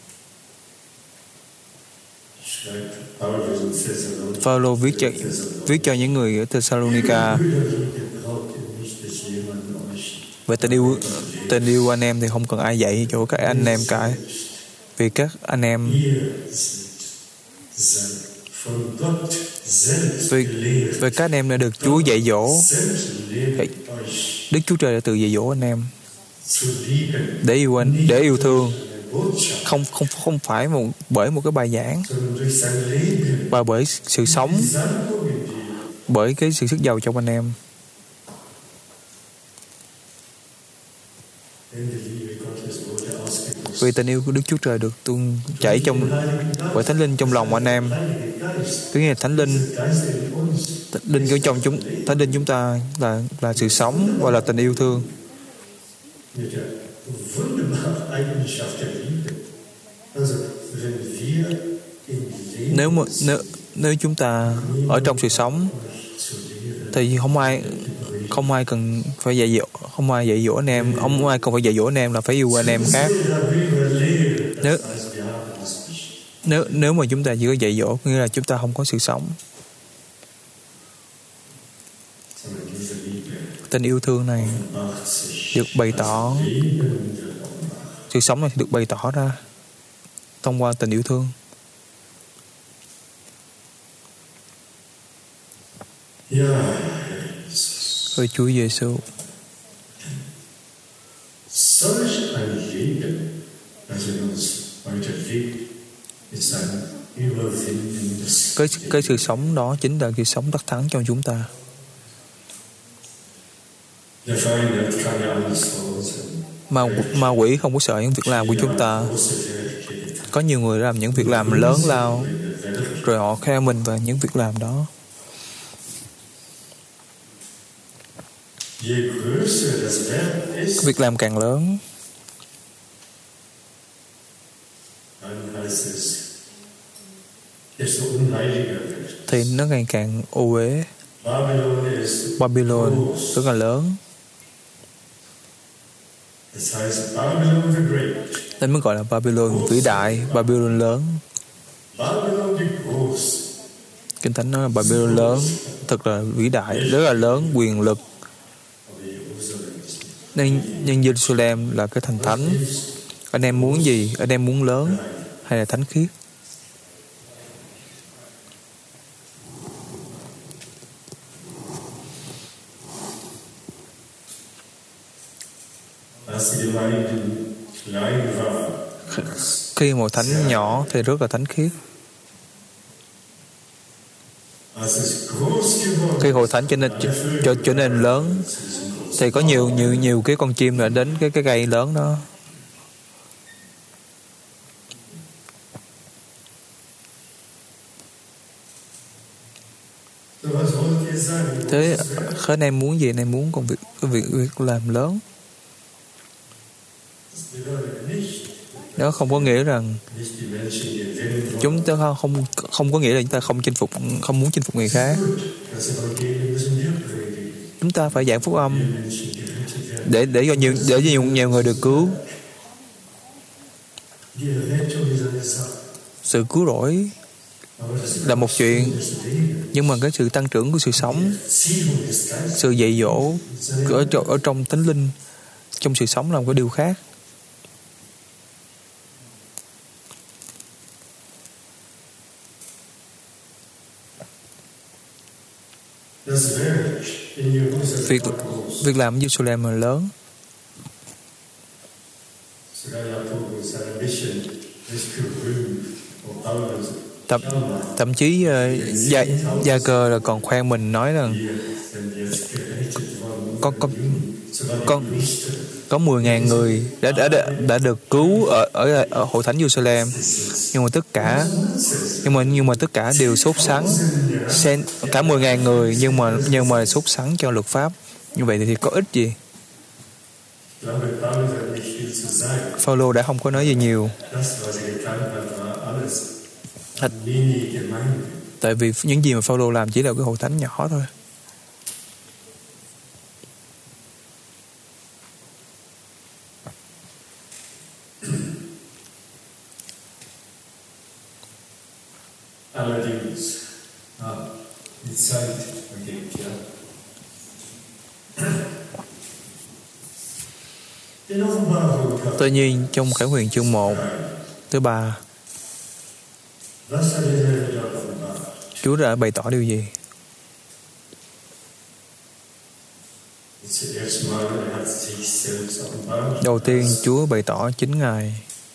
Phaolô viết cho những người ở Thessalonica về tình yêu anh em thì không cần ai dạy cho các anh em cả, vì các anh em vì các anh em đã được Chúa dạy dỗ. Đức Chúa Trời đã tự dạy dỗ anh em để yêu thương, không phải bởi một cái bài giảng, mà bởi sự sống, bởi cái sự sức giàu trong anh em. Vì tình yêu của Đức Chúa Trời được tuôn chảy bởi Thánh Linh trong lòng anh em. Cái nghĩa là Thánh Linh chúng ta là sự sống và là tình yêu thương. Nếu chúng ta ở trong sự sống thì không ai cần phải dạy dỗ, không ai dạy dỗ anh em, không ai cần phải dạy dỗ anh em là phải yêu anh em khác. Nếu mà chúng ta chỉ có dạy dỗ, nghĩa là chúng ta không có sự sống. Tình yêu thương này được bày tỏ, sự sống này được bày tỏ ra thông qua tình yêu thương. Ôi Chúa Giêsu, cái sự sống đó chính là sự sống đắc thắng trong chúng ta. Ma quỷ không có sợ những việc làm của chúng ta. Có nhiều người làm những việc làm lớn lao, rồi họ khoe mình về những việc làm đó. Việc làm càng lớn thì nó ngày càng ô uế. Babylon rất là lớn, nên mới gọi là Babylon vĩ đại, Babylon lớn. Kinh Thánh nói là Babylon lớn, thật là vĩ đại, rất là lớn, quyền lực. Nên nhân Jerusalem là cái thành thánh. Anh em muốn gì? Anh em muốn lớn hay là thánh khiết? Khi một thánh nhỏ thì rất là thánh khiết. Khi hội thánh trở nên lớn thì có nhiều cái con chim đã đến cái cây lớn đó. Thế anh em muốn gì? Anh em muốn công việc làm lớn. Đó không có nghĩa rằng chúng ta không có nghĩa là chúng ta không muốn chinh phục người khác. Chúng ta phải giảng phúc âm để cho nhiều người được cứu. Sự cứu rỗi là một chuyện, nhưng mà cái sự tăng trưởng của sự sống, sự dạy dỗ ở trong Thánh Linh, trong sự sống là một cái điều khác. Việc làm ở Jerusalem là lớn. Thậm chí Gia Cơ là còn khoe mình nói rằng có 10.000 người đã được cứu ở hội thánh Jerusalem, nhưng mà tất cả đều sốt sắng, cả 10.000 người nhưng mà sốt sắng cho luật pháp. Như vậy thì có ích gì? Phaolô đã không có nói gì nhiều. Tại vì những gì mà Phaolô làm chỉ là cái hội thánh nhỏ thôi. Tuy nhiên trong Khải Huyền chương 1 tới 3, Chúa đã bày tỏ điều gì? Đầu tiên Chúa bày tỏ chính Ngài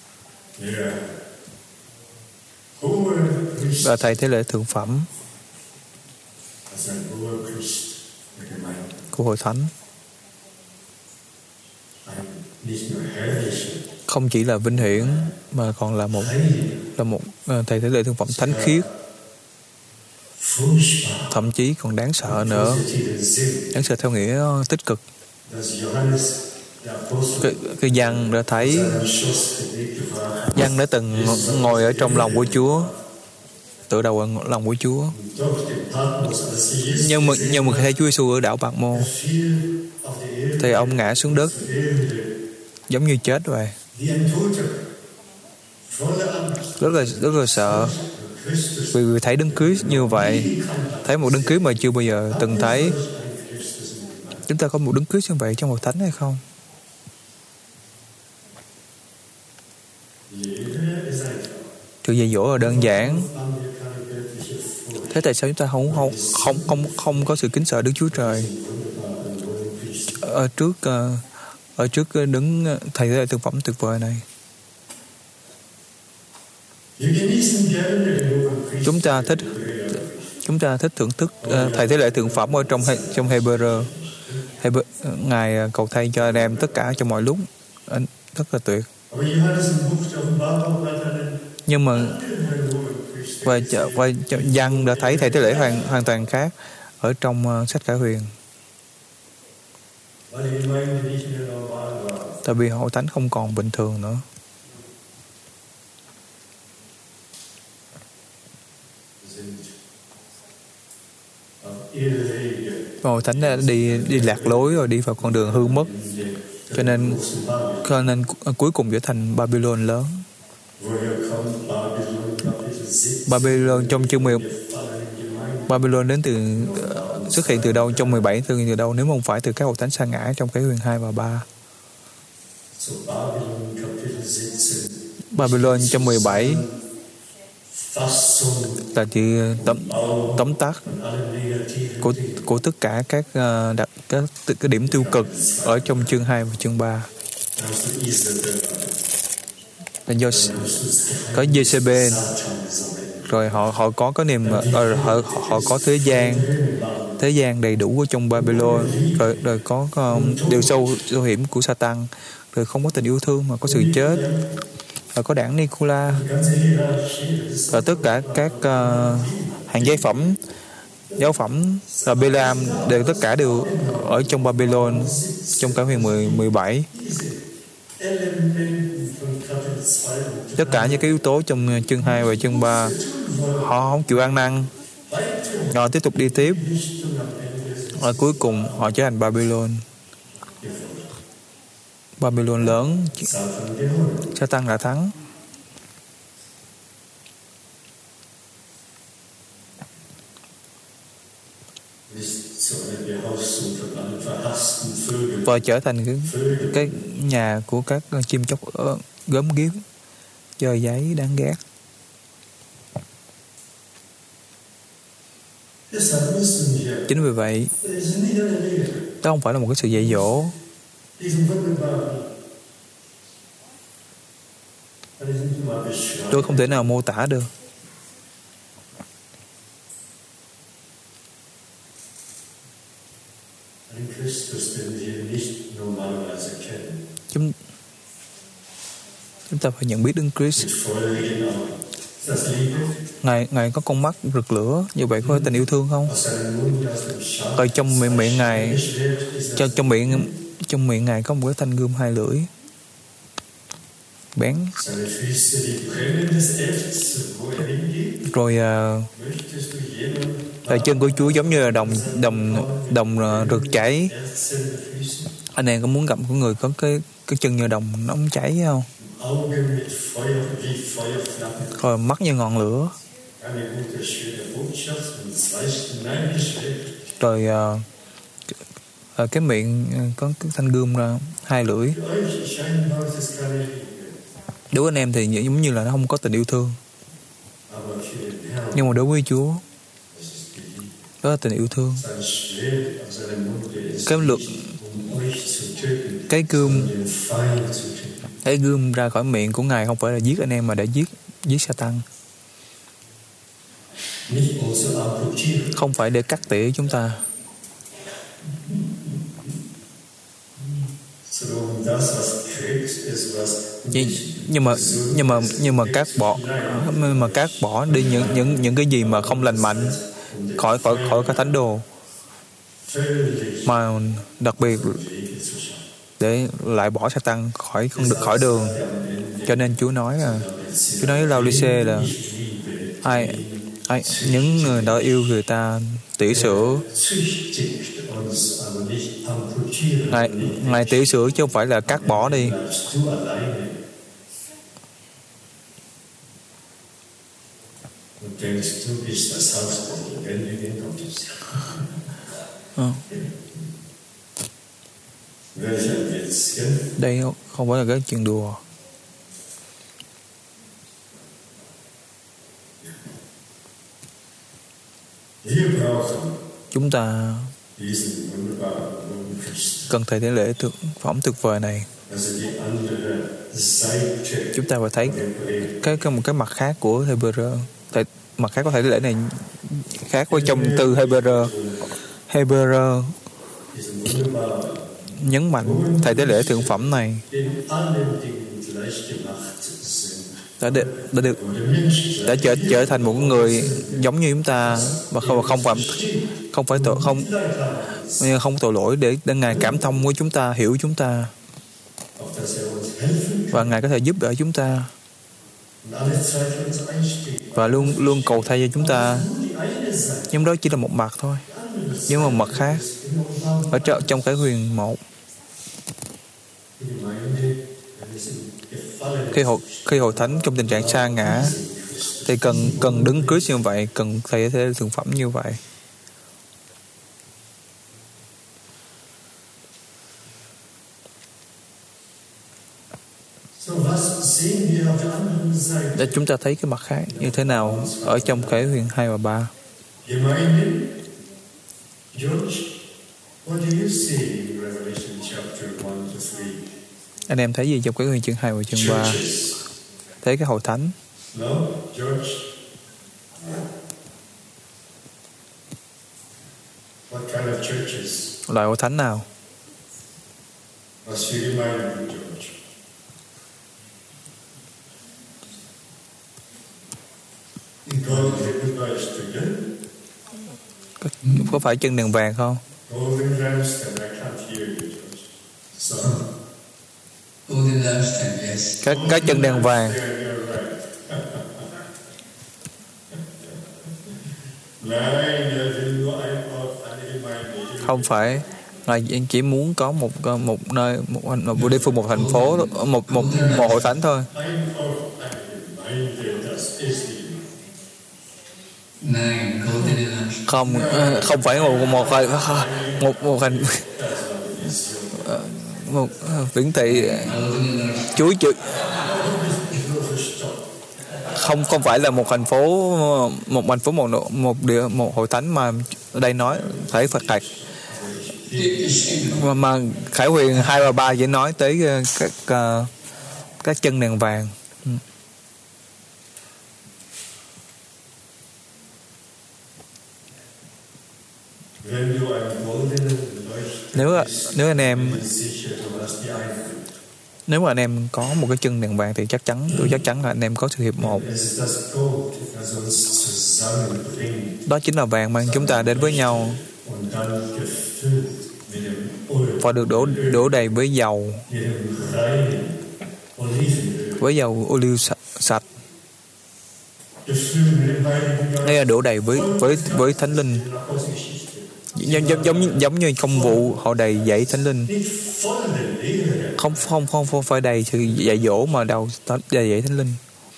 và thầy thế lễ thượng phẩm của hội thánh. Không chỉ là vinh hiển mà còn là một thầy thế lễ thượng phẩm thánh khiết, thậm chí còn đáng sợ nữa, đáng sợ theo nghĩa tích cực. Cái Giăng đã thấy, Giăng đã từng ngồi ở trong lòng của Chúa, tựa đầu ở lòng của Chúa. Nhưng mà thấy Chúa Giêsu ở đảo Bạc Môn thì ông ngã xuống đất giống như chết vậy. Rất là sợ, vì thấy đấng Christ như vậy, thấy một đấng Christ mà chưa bao giờ từng thấy. Chúng ta có một đấng Christ như vậy trong hội thánh hay không? Sự dạy dỗ là đơn giản. Thế tại sao chúng ta không có sự kính sợ Đức Chúa Trời ở trước đấng thầy thế lễ thượng phẩm tuyệt vời này? Chúng ta thích thưởng thức thầy thế lễ thượng phẩm ở trong Hebrew. Ngài cầu thay cho anh em tất cả trong mọi lúc, rất là tuyệt. Nhưng mà và Giăng đã thấy thầy thế lễ hoàn toàn khác ở trong sách Khải Huyền. Tại vì hội thánh không còn bình thường nữa. Hội thánh đã đi lạc lối rồi, đi vào con đường hư mất, cho nên cuối cùng trở thành Babylon lớn. Babylon trong chương 10, Babylon đến từ xuất hiện từ đâu, trong 17 từ đâu, nếu không phải từ các hội thánh sa ngã trong Khải Huyền 2 và 3. Babylon trong 17 là chỉ tóm tắt của tất cả các cái điểm tiêu cực ở trong chương 2 và chương 3. Là do có Jezebel, rồi họ có cái niềm họ có thế gian đầy đủ ở trong Babylon, rồi có điều sâu hiểm của Satan, rồi không có tình yêu thương mà có sự chết, rồi có đảng Nicola, rồi tất cả các hàng giáo phẩm là Balaam tất cả đều ở trong Babylon trong Khải Huyền 17. Tất cả những cái yếu tố trong chương 2 và chương 3, họ không chịu ăn năn, họ tiếp tục đi tiếp, và cuối cùng họ trở thành Babylon lớn. Satan đã thắng. Và trở thành cái nhà của các chim chóc gớm ghiếc, dời giấy đáng ghét. Chính vì vậy, đó không phải là một cái sự dạy dỗ. Tôi không thể nào mô tả được. Ein Christus, den wir nicht normalerweise kennen. Chúng ta phải nhận biết Đức Christ. Mit feurigen Augen. Ist das Liebe? Ngài có con mắt rực lửa, như vậy có phải tình yêu thương không? Aus seinem Mund, aus dem Scharf. Ở trong miệng Ngài, trong miệng Ngài có một cái thanh gươm hai lưỡi bén. Seine Füße wie brennendes Erz, wo er hingeht. Rồi Möchtest du jenen tay chân của Chúa giống như là đồng rực chảy. erzende Füße? Anh em có muốn gặp một người có cái chân như đồng nóng chảy không? Augen mit Feuer wie Feuerflammen. Rồi mắt như ngọn lửa. Eine gute, schöne Botschaft und zwei hineingeschwelgt. Rồi cái miệng có cái thanh gươm ra hai lưỡi. Für euch scheinbar ist es keine Liebe. Đối với anh em thì giống như là nó không có tình yêu thương. Aber für den Herrn Nhưng mà đối với Chúa, ist es die Liebe. đó là tình yêu thương. Sein Schwert aus seinem Munde ist Cái lực, um euch zu töten, cái gươm, den Feind zu töten. cái gươm ra khỏi miệng của Ngài không phải là giết anh em mà để giết Satan. Nicht um zu amputieren. Không phải để cắt tỉa chúng ta. Sondern das, was krebs ist, was nhưng mà cắt bỏ đi những cái gì mà không lành mạnh khỏi cái thánh đồ, mà đặc biệt để lại bỏ Satan khỏi đường. Cho nên Chúa nói với Lao-đi-xê là những người đã yêu người ta tỉa sữa. Ngài tỉa sữa chứ không phải là cắt bỏ đi. Đây không phải là cái chuyện đùa. Chúng ta cần thầy tế lễ thực phẩm tuyệt vời này. Chúng ta phải thấy một cái mặt khác của Hebrew. Mặt khác của thầy tế lễ này khác với trong từ Hebrew. Hebrew nhấn mạnh thầy tế lễ thượng phẩm này đã trở thành một người giống như chúng ta và không tội lỗi để Ngài cảm thông với chúng ta, hiểu chúng ta và Ngài có thể giúp đỡ chúng ta và luôn cầu thay cho chúng ta. Nhưng đó chỉ là một mặt thôi. Nhưng mà mặt khác ở trong Khải Huyền 1, khi hội thánh trong tình trạng sa ngã thì cần đứng Christ như vậy, cần thầy thế thượng phẩm như vậy. Để chúng ta thấy cái mặt khác như thế nào ở trong Khải Huyền 2 và 3. Anh em thấy gì trong Khải Huyền chương 2 và chương 3? Thấy cái hội thánh. Loại hội thánh nào? Có phải chân đèn vàng không? Cái chân đèn vàng. Không phải, Ngài chỉ muốn có một nơi, một địa phương, một thành phố, một hội thánh thôi. Không phải một viễn thị. Chúa không phải là một thành phố, một hội thánh mà ở đây nói phải phạt hạt. Mà Khải Huyền 2 và 3 chỉ nói tới các chân đèn vàng. Nếu mà anh em có một cái chân đèn vàng thì tôi chắc chắn là anh em có sự hiệp một. Đó chính là vàng mang chúng ta đến với nhau và được đổ đầy với dầu ô liu sạch. Đây là đổ đầy với thánh linh, giống như công vụ họ đầy dẫy thánh linh, không phải đầy sự dạy dỗ mà đầu đầy dẫy thánh linh.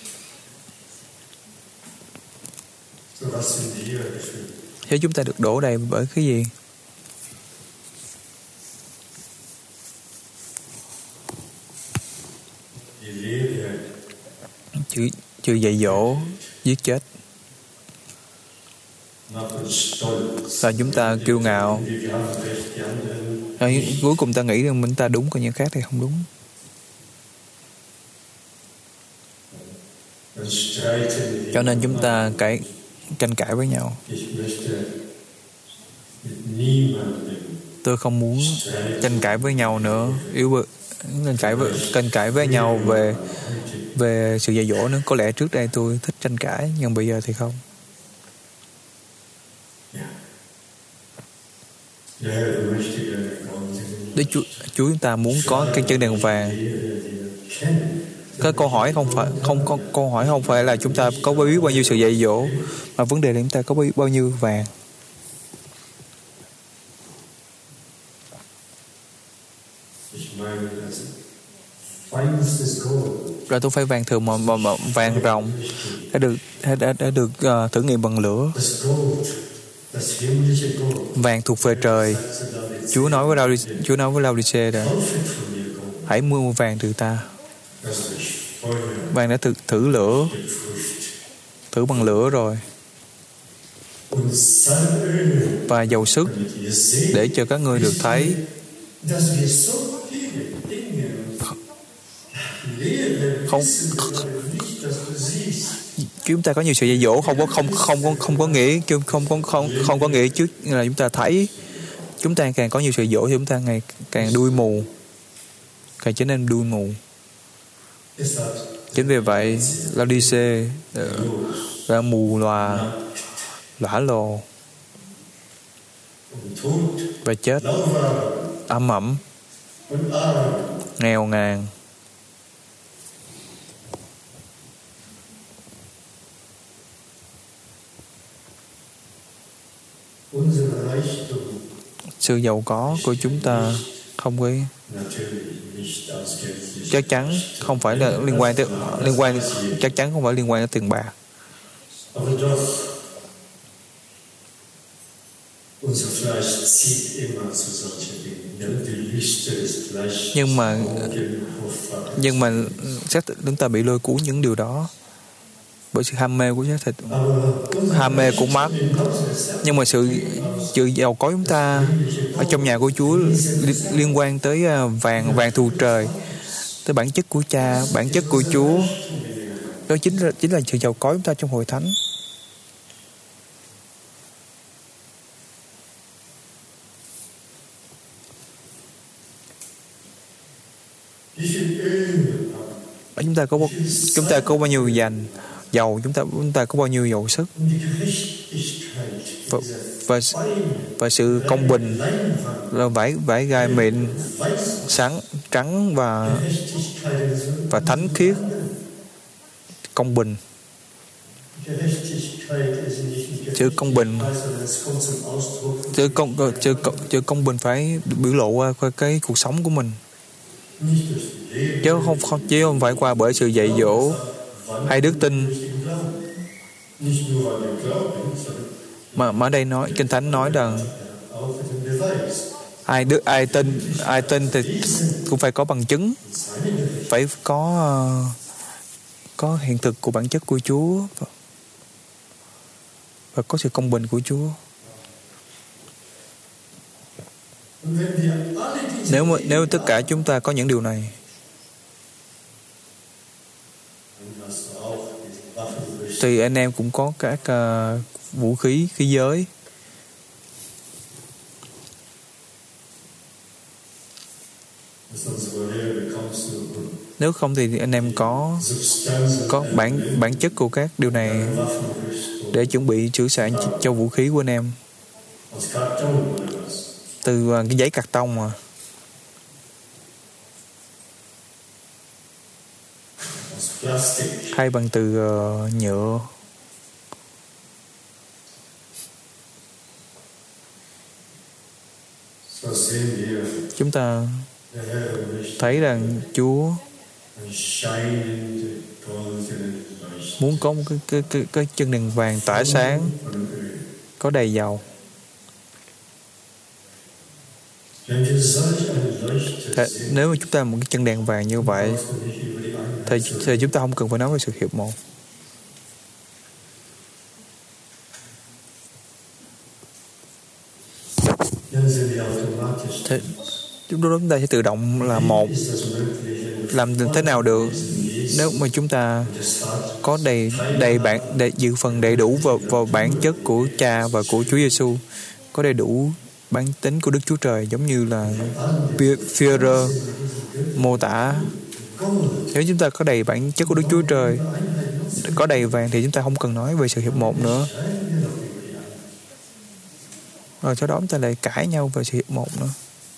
Thế chúng ta được đổ đầy bởi cái gì? Chữ dạy dỗ, giết chết. Là chúng ta kiêu ngạo. Cuối cùng ta nghĩ rằng mình ta đúng, còn những khác thì không đúng. Cho nên chúng ta tranh cãi với nhau. Tôi không muốn tranh cãi với nhau nữa. Tranh cãi với nhau về sự dạy dỗ nữa. Có lẽ trước đây tôi thích tranh cãi, nhưng bây giờ thì không. Đức Chúa chúng ta muốn có cái chân đèn vàng. Cái câu hỏi không phải là chúng ta có biết bao nhiêu sự dạy dỗ, mà vấn đề là chúng ta có biết bao nhiêu vàng. Rồi tôi phải vàng thường mà vàng ròng đã được thử nghiệm bằng lửa. Vàng thuộc về trời. Chúa nói với Laodice là hãy mua vàng từ ta. Vàng đã thử bằng lửa rồi, và dầu sức để cho các ngươi được thấy. Chúng ta có nhiều sự dạy dỗ không có nghĩa trước là chúng ta thấy. Chúng ta càng có nhiều sự dạy dỗ thì chúng ta ngày càng đuôi mù, càng trở nên đuôi mù. Chính vì vậy Laodice đã mù lòa, lõa lồ và chết, ám ẩm, nghèo nàn. Sự giàu có của chúng ta chắc chắn không phải là liên quan đến tiền bạc. Nhưng mà xác chúng ta bị lôi cuốn những điều đó bởi sự ham mê của xác thịt, ham mê của mắt. Nhưng mà sự giàu có chúng ta ở trong nhà của Chúa liên quan tới vàng thù trời, tới bản chất của Cha, bản chất của Chúa. Đó chính là sự giàu có chúng ta trong hội thánh. Chúng ta có bao nhiêu giàu, chúng ta có bao nhiêu dầu sức, và sự công bình là vải gai mịn sáng trắng và thánh khiết. Công bình, chữ công bình phải biểu lộ qua cái cuộc sống của mình, chứ không phải qua bởi sự dạy dỗ hay đức tin. Mà ở đây nói, Kinh Thánh nói rằng ai tin thì cũng phải có bằng chứng, phải có hiện thực của bản chất của Chúa và có sự công bình của Chúa. Nếu tất cả chúng ta có những điều này, thì anh em cũng có các vũ khí, khí giới. Nếu không thì anh em có bản chất của các điều này để chuẩn bị sửa soạn cho vũ khí của anh em. Từ cái giấy cạc tông mà. Hay bằng từ nhựa. Chúng ta thấy rằng Chúa muốn có một cái chân đèn vàng tỏa sáng, có đầy dầu. Nếu mà chúng ta một cái chân đèn vàng như vậy thì chúng ta không cần phải nói về sự hiệp một. Thế chúng ta sẽ tự động là một. Làm thế nào được nếu mà chúng ta có dự phần đầy đủ vào bản chất của Cha và của Chúa Giêsu, có đầy đủ bản tính của Đức Chúa Trời, giống như là Führer mô tả. Nếu chúng ta có đầy bản chất của Đức Chúa Trời, có đầy vàng, thì chúng ta không cần nói về sự hiệp một nữa. Rồi sau đó chúng ta lại cãi nhau về sự hiệp một nữa.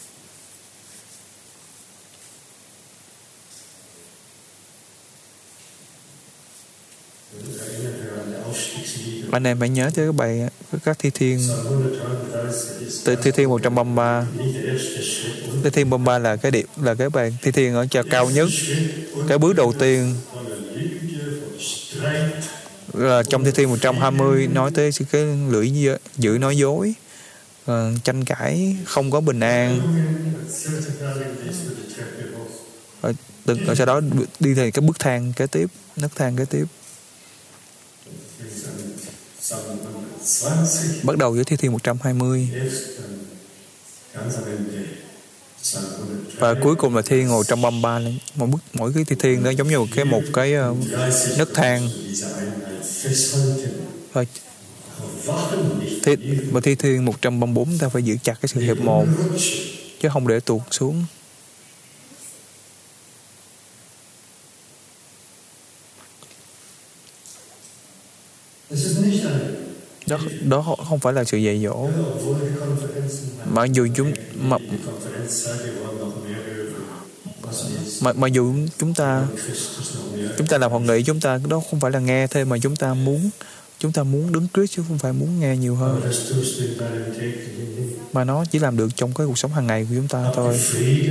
Anh em hãy nhớ tới các thi thiên. Thi thiên 133. Thi thiên 33 là cái bài thi thiên ở cao nhất. Cái bước đầu tiên là trong thi thiên 120 nói tới cái lưỡi giữ nói dối, tranh cãi, không có bình an. Rồi sau đó đi theo cái nấc thang kế tiếp. Bắt đầu với thi thiên 120 và cuối cùng là thi thiên 133. Mỗi cái thi thiên đó giống như một cái nấc thang. Và thi thiên 134 ta phải giữ chặt cái sự hiệp một chứ không để tuột xuống. Đó không phải là sự dạy dỗ. Mặc dù chúng ta làm hội nghị, chúng ta đó không phải là nghe thêm, mà chúng ta muốn đứng trước chứ không phải muốn nghe nhiều hơn. Mà nó chỉ làm được trong cái cuộc sống hàng ngày của chúng ta thôi.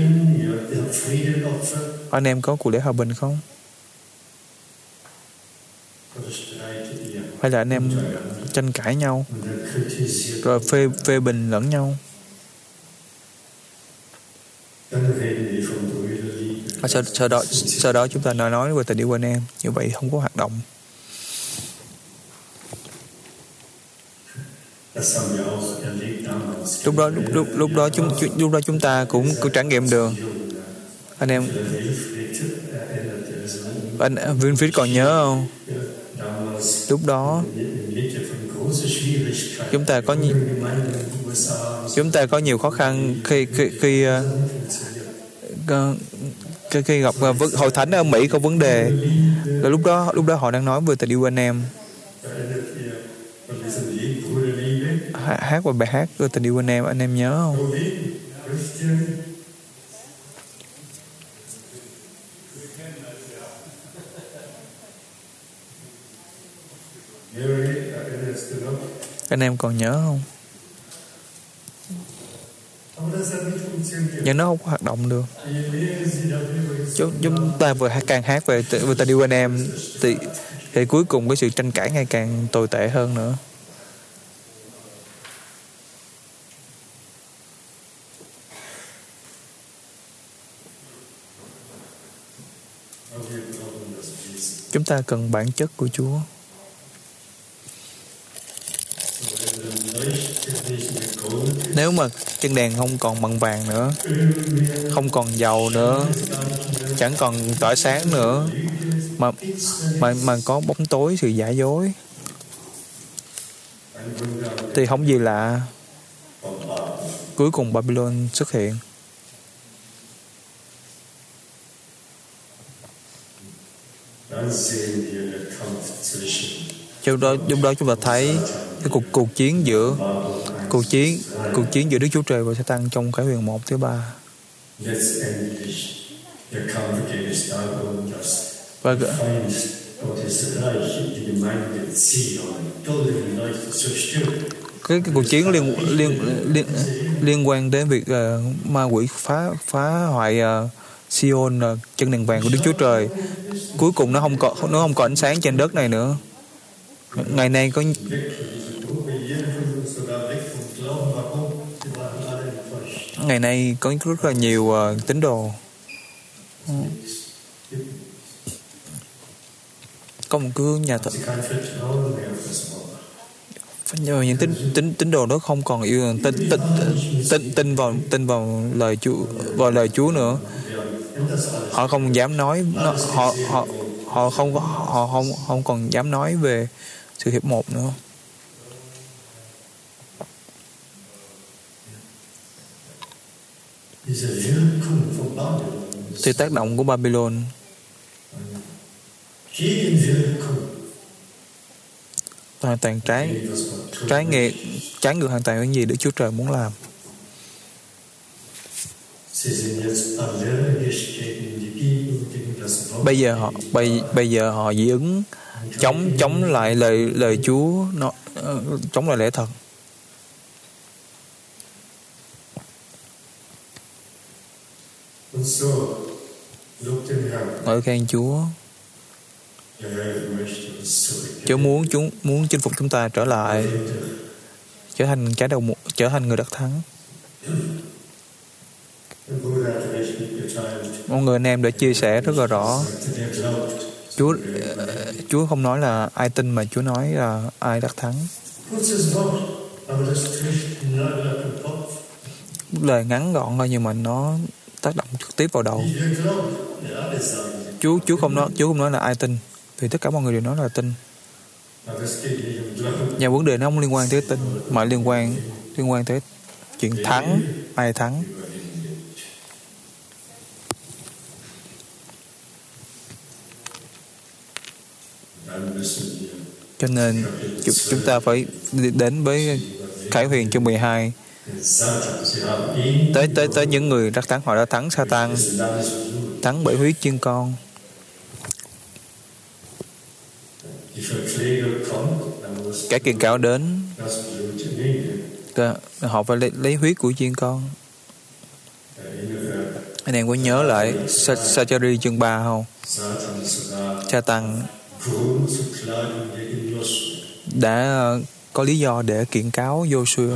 Anh em có cuộc lễ hòa bình không? Hay là anh em tranh cãi nhau rồi phê bình lẫn nhau? Sau đó chúng ta nói về tình yêu anh em. Như vậy không có hoạt động. Lúc đó chúng ta cũng trải nghiệm được. Anh Winfried còn nhớ không? Lúc đó chúng ta có nhiều khó khăn khi gặp hội thánh ở Mỹ có vấn đề. Rồi lúc đó họ đang nói về tình yêu anh em, hát một bài hát về tình yêu anh em nhớ không? Anh em còn nhớ không? Nhưng nó không có hoạt động được. Chúng ta vừa càng hát về tình yêu anh em thì cuối cùng cái sự tranh cãi ngày càng tồi tệ hơn nữa. Chúng ta cần bản chất của Chúa. Nếu mà chân đèn không còn bằng vàng nữa, không còn dầu nữa, chẳng còn tỏa sáng nữa, mà có bóng tối, sự giả dối, thì không gì lạ cuối cùng Babylon xuất hiện. Trong đó chúng ta thấy cái cuộc chiến giữa Đức Chúa Trời và Sa-tan trong Khải Huyền 1 thứ 3. Và cái cuộc chiến liên quan đến việc ma quỷ phá hoại Sion, chân đèn vàng của Đức Chúa Trời. Cuối cùng nó không có ánh sáng trên đất này nữa. Ngày nay có rất là nhiều tín đồ. Có một cái nhà thờ, những tín đồ đó không còn yêu tin vào lời Chúa nữa. Họ không dám nói, họ không còn dám nói về sự hiệp một nữa. Thì tác động của Babylon hoàn toàn trái ngược hoàn toàn những gì Đức Chúa Trời muốn làm. Bây giờ họ dị ứng chống lại lời Chúa, chống lại lẽ thật. Ngợi khen Chúa. Chúa muốn chinh phục chúng ta trở lại, trở thành người đắc thắng. Mọi người anh em đã chia sẻ rất là rõ. Chúa không nói là ai tin, mà Chúa nói là ai đắc thắng. Lời ngắn gọn thôi nhưng mà nó tác động trực tiếp vào đầu. Chúa không nói là ai tin, vì tất cả mọi người đều nói là tin. Nhà vấn đề nó không liên quan tới tin, mà liên quan tới chuyện thắng, ai thắng. Cho nên chúng ta phải đến với Khải Huyền chương 12. Tới những người đắc thắng, họ đã thắng Sa-tan, thắng bởi huyết chiên con. Cái kiện cáo đến, họ phải lấy huyết của chiên con. Anh em có nhớ lại Sa-cha-ri chương 3 không? Sa-tan đã có lý do để kiện cáo Giô-sua.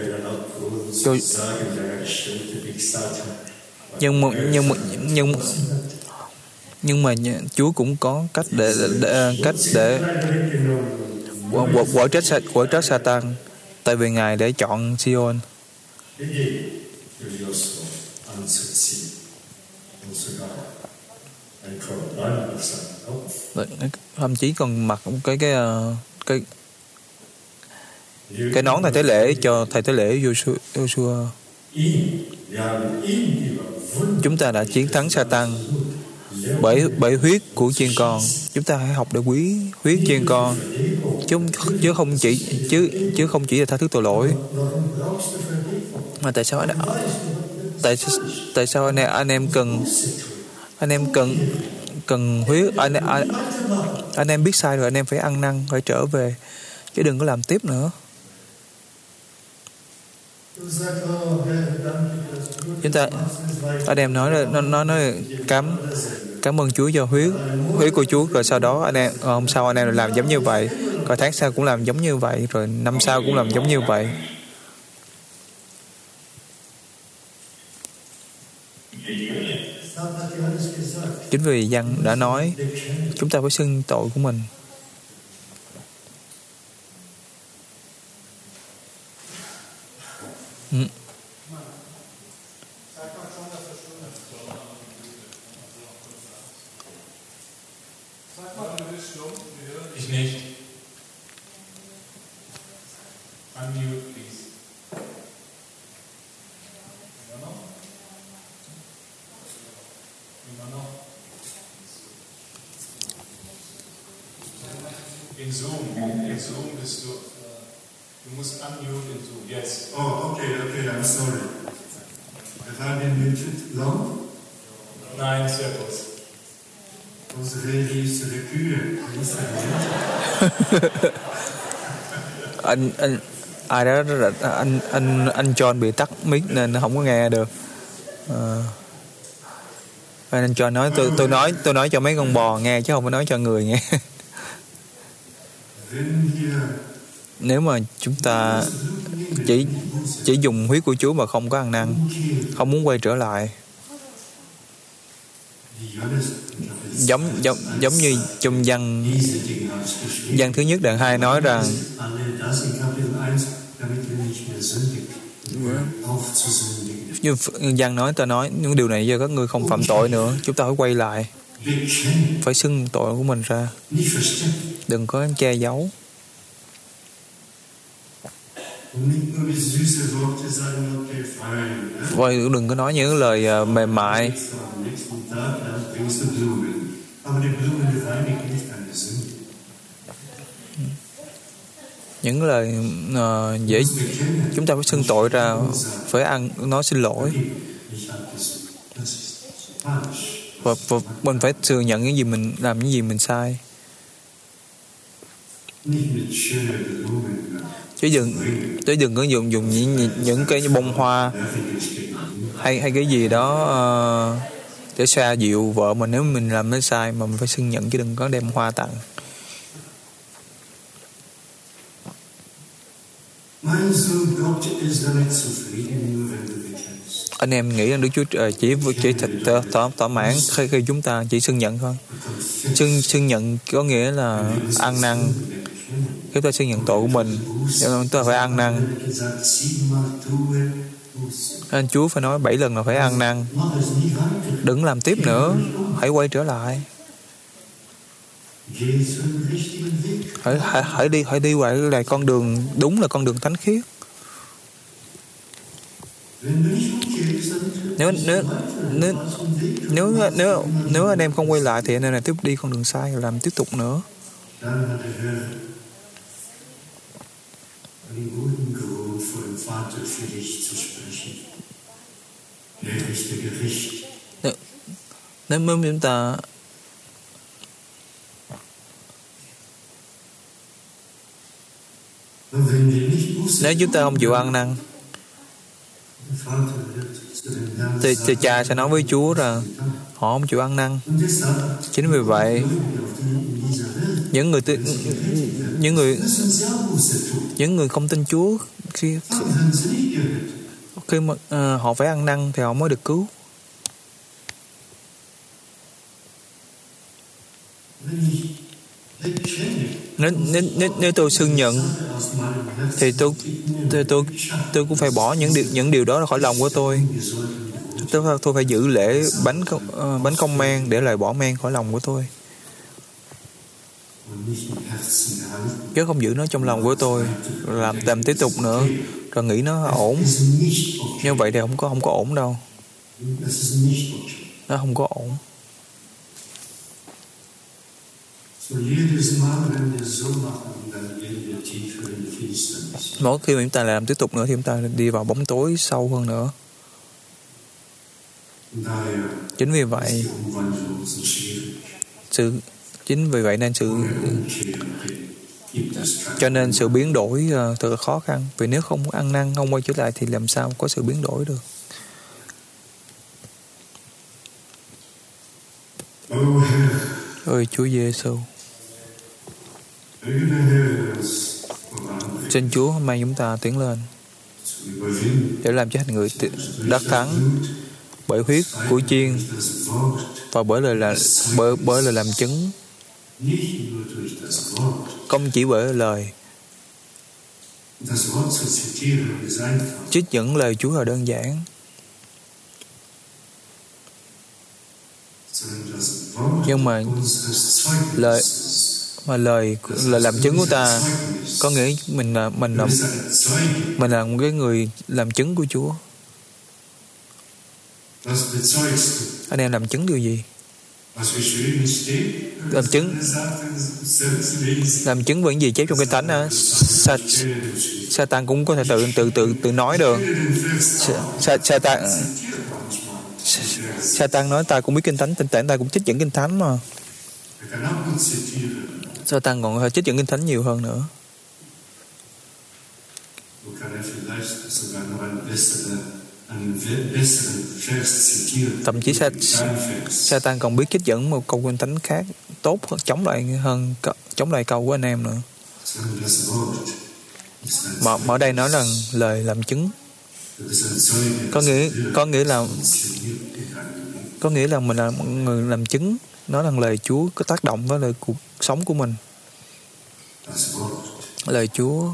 Nhưng mà Chúa cũng có cách để quở trách Sa-tan, tại vì Ngài để chọn Sion. Thậm chí còn mặc cái nón thầy tế lễ cho thầy tế lễ Giô-sua. Chúng ta đã chiến thắng Sa-tan bởi huyết của chiên con. Chúng ta hãy học để quý huyết chiên con, chứ không chỉ là tha thứ tội lỗi. Mà tại sao anh em cần huyết? Anh em biết sai rồi, anh em phải ăn năn, phải trở về, chứ đừng có làm tiếp nữa. Anh em nói cảm ơn Chúa cho huyết của Chúa, rồi sau đó hôm sau anh em làm giống như vậy, rồi tháng sau cũng làm giống như vậy, rồi năm sau cũng làm giống như vậy. Chính vì Giăng đã nói chúng ta phải xưng tội của mình. Ich nicht. Unmute, please. Immer noch. In Zoom bist du musst unmute in Zoom. Yes. Oh, okay, I'm sorry. Have I been muted long? Nein, sehr kurz. Unsere riesige Kühe. anh ai đó anh John bị tắt mic nên không có nghe được. Anh John nói tôi nói cho mấy con bò nghe chứ không phải nói cho người nghe. Nếu mà chúng ta chỉ dùng huyết của Chúa mà không có ăn năn, không muốn quay trở lại, giống như trong văn thứ nhất đoạn 2 nói rằng như văn nói, ta nói những điều này do các ngươi không phạm tội nữa. Chúng ta phải quay lại, phải xưng tội của mình ra, đừng có che giấu. Và đừng có nói những lời mềm mại. Những lời dễ, chúng ta phải xưng tội ra, phải nói xin lỗi, và mình phải thừa nhận những gì mình làm, những gì mình sai. Chứ đừng có dùng những cái bông hoa hay cái gì đó để xoa dịu vợ mình nếu mình làm nó sai, mà mình phải xưng nhận chứ đừng có đem hoa tặng. Anh em nghĩ rằng Đức Chúa Trời chỉ thỏa mãn khi chúng ta chỉ xưng nhận thôi. Xưng nhận có nghĩa là ăn năn. Chúng ta xưng nhận tội của mình, chúng ta phải ăn năn. Anh Chúa phải nói 7 lần là phải ăn năn. Đừng làm tiếp nữa, hãy quay trở lại. Hãy đi quay lại con đường đúng, là con đường thánh khiết. Nếu anh em không quay lại thì anh em tiếp đi con đường sai, làm tiếp tục nữa. Nếu chúng ta không chịu ăn năn thì cha sẽ nói với Chúa rằng họ không chịu ăn năn. Chính vì vậy những người không tin Chúa khi mà họ phải ăn năn thì họ mới được cứu. Nếu tôi xưng nhận thì tôi cũng phải bỏ những điều đó ra khỏi lòng của tôi. Tôi phải giữ lễ bánh công men để loại bỏ men khỏi lòng của tôi, chứ không giữ nó trong lòng của tôi, làm tiếp tục nữa rồi nghĩ nó ổn. Như vậy thì không có ổn đâu. Nó không có ổn. Mỗi khi mà chúng ta làm tiếp tục nữa thì chúng ta đi vào bóng tối sâu hơn nữa. Chính vì vậy nên sự biến đổi thật là khó khăn. Vì nếu không ăn năn, không quay trở lại thì làm sao có sự biến đổi được. Ôi Chúa Giêsu, xin Chúa hôm nay chúng ta tiến lên để làm cho thành người đắc thắng bởi huyết của chiên và bởi lời làm chứng, không chỉ bởi lời. Trích dẫn lời Chúa là đơn giản, nhưng mà lời làm chứng của ta có nghĩa mình là một cái người làm chứng của Chúa. Anh em làm chứng điều gì? làm chứng với những gì chép trong Kinh Thánh á. Satan cũng có thể tự nói được. Satan nói ta cũng biết Kinh Thánh, tình ta cũng trích dẫn Kinh Thánh mà. Satan còn có thể trích dẫn Kinh Thánh nhiều hơn nữa. Thậm chí Satan còn biết trích dẫn một câu Kinh Thánh khác tốt hơn, chống lại câu của anh em nữa. Mà ở đây nói rằng lời làm chứng có nghĩa là mình là người làm chứng, nói rằng lời Chúa có tác động với lời cuộc sống của mình. Lời Chúa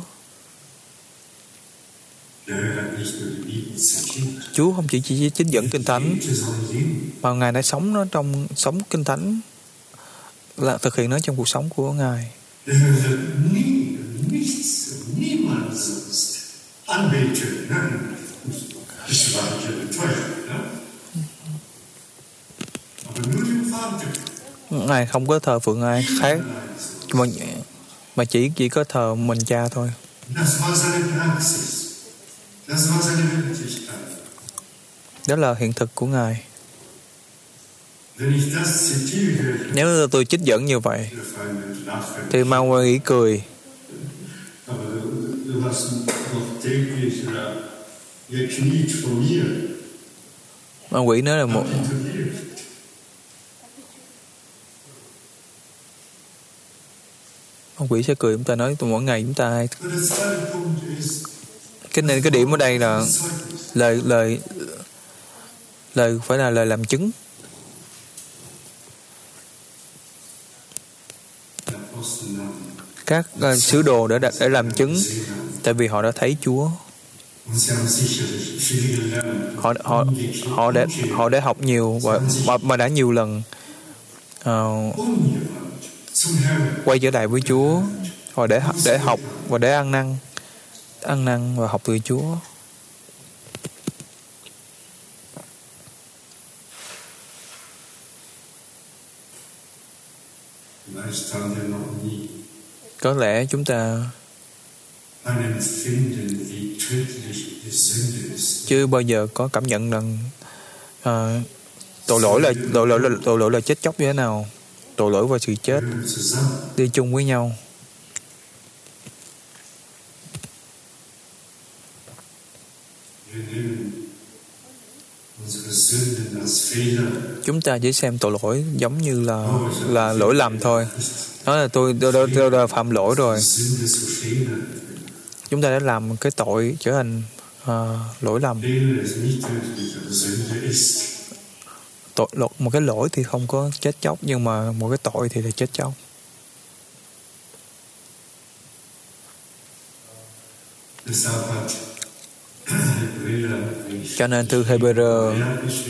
không chỉ trích dẫn Kinh Thánh, mà Ngài đã sống nó trong sống Kinh Thánh, là thực hiện nó trong cuộc sống của Ngài. Ngài không có thờ phượng ai khác, mà chỉ có thờ mình Cha thôi. Đó là hiện thực của Ngài. Nếu tôi trích dẫn như vậy thì mau qua nghĩ cười. Ma quỷ nói là một ông quỷ sẽ cười chúng ta, nói mỗi ngày chúng ta cái điểm ở đây là lời phải là lời làm chứng. Các sứ đồ để làm chứng, tại vì họ đã thấy Chúa. Họ đã học nhiều và đã nhiều lần quay trở lại với Chúa. Họ để học và để ăn năn và học từ Chúa. Có lẽ chúng ta chưa bao giờ có cảm nhận rằng tội lỗi là chết chóc như thế nào. Tội lỗi và sự chết đi chung với nhau. Chúng ta chỉ xem tội lỗi giống như là lỗi lầm thôi. Nói là tôi đã phạm lỗi rồi. Chúng ta đã làm cái tội trở thành lỗi lầm. Một cái lỗi thì không có chết chóc, nhưng mà một cái tội thì là chết chóc. Cho nên thư Hebrew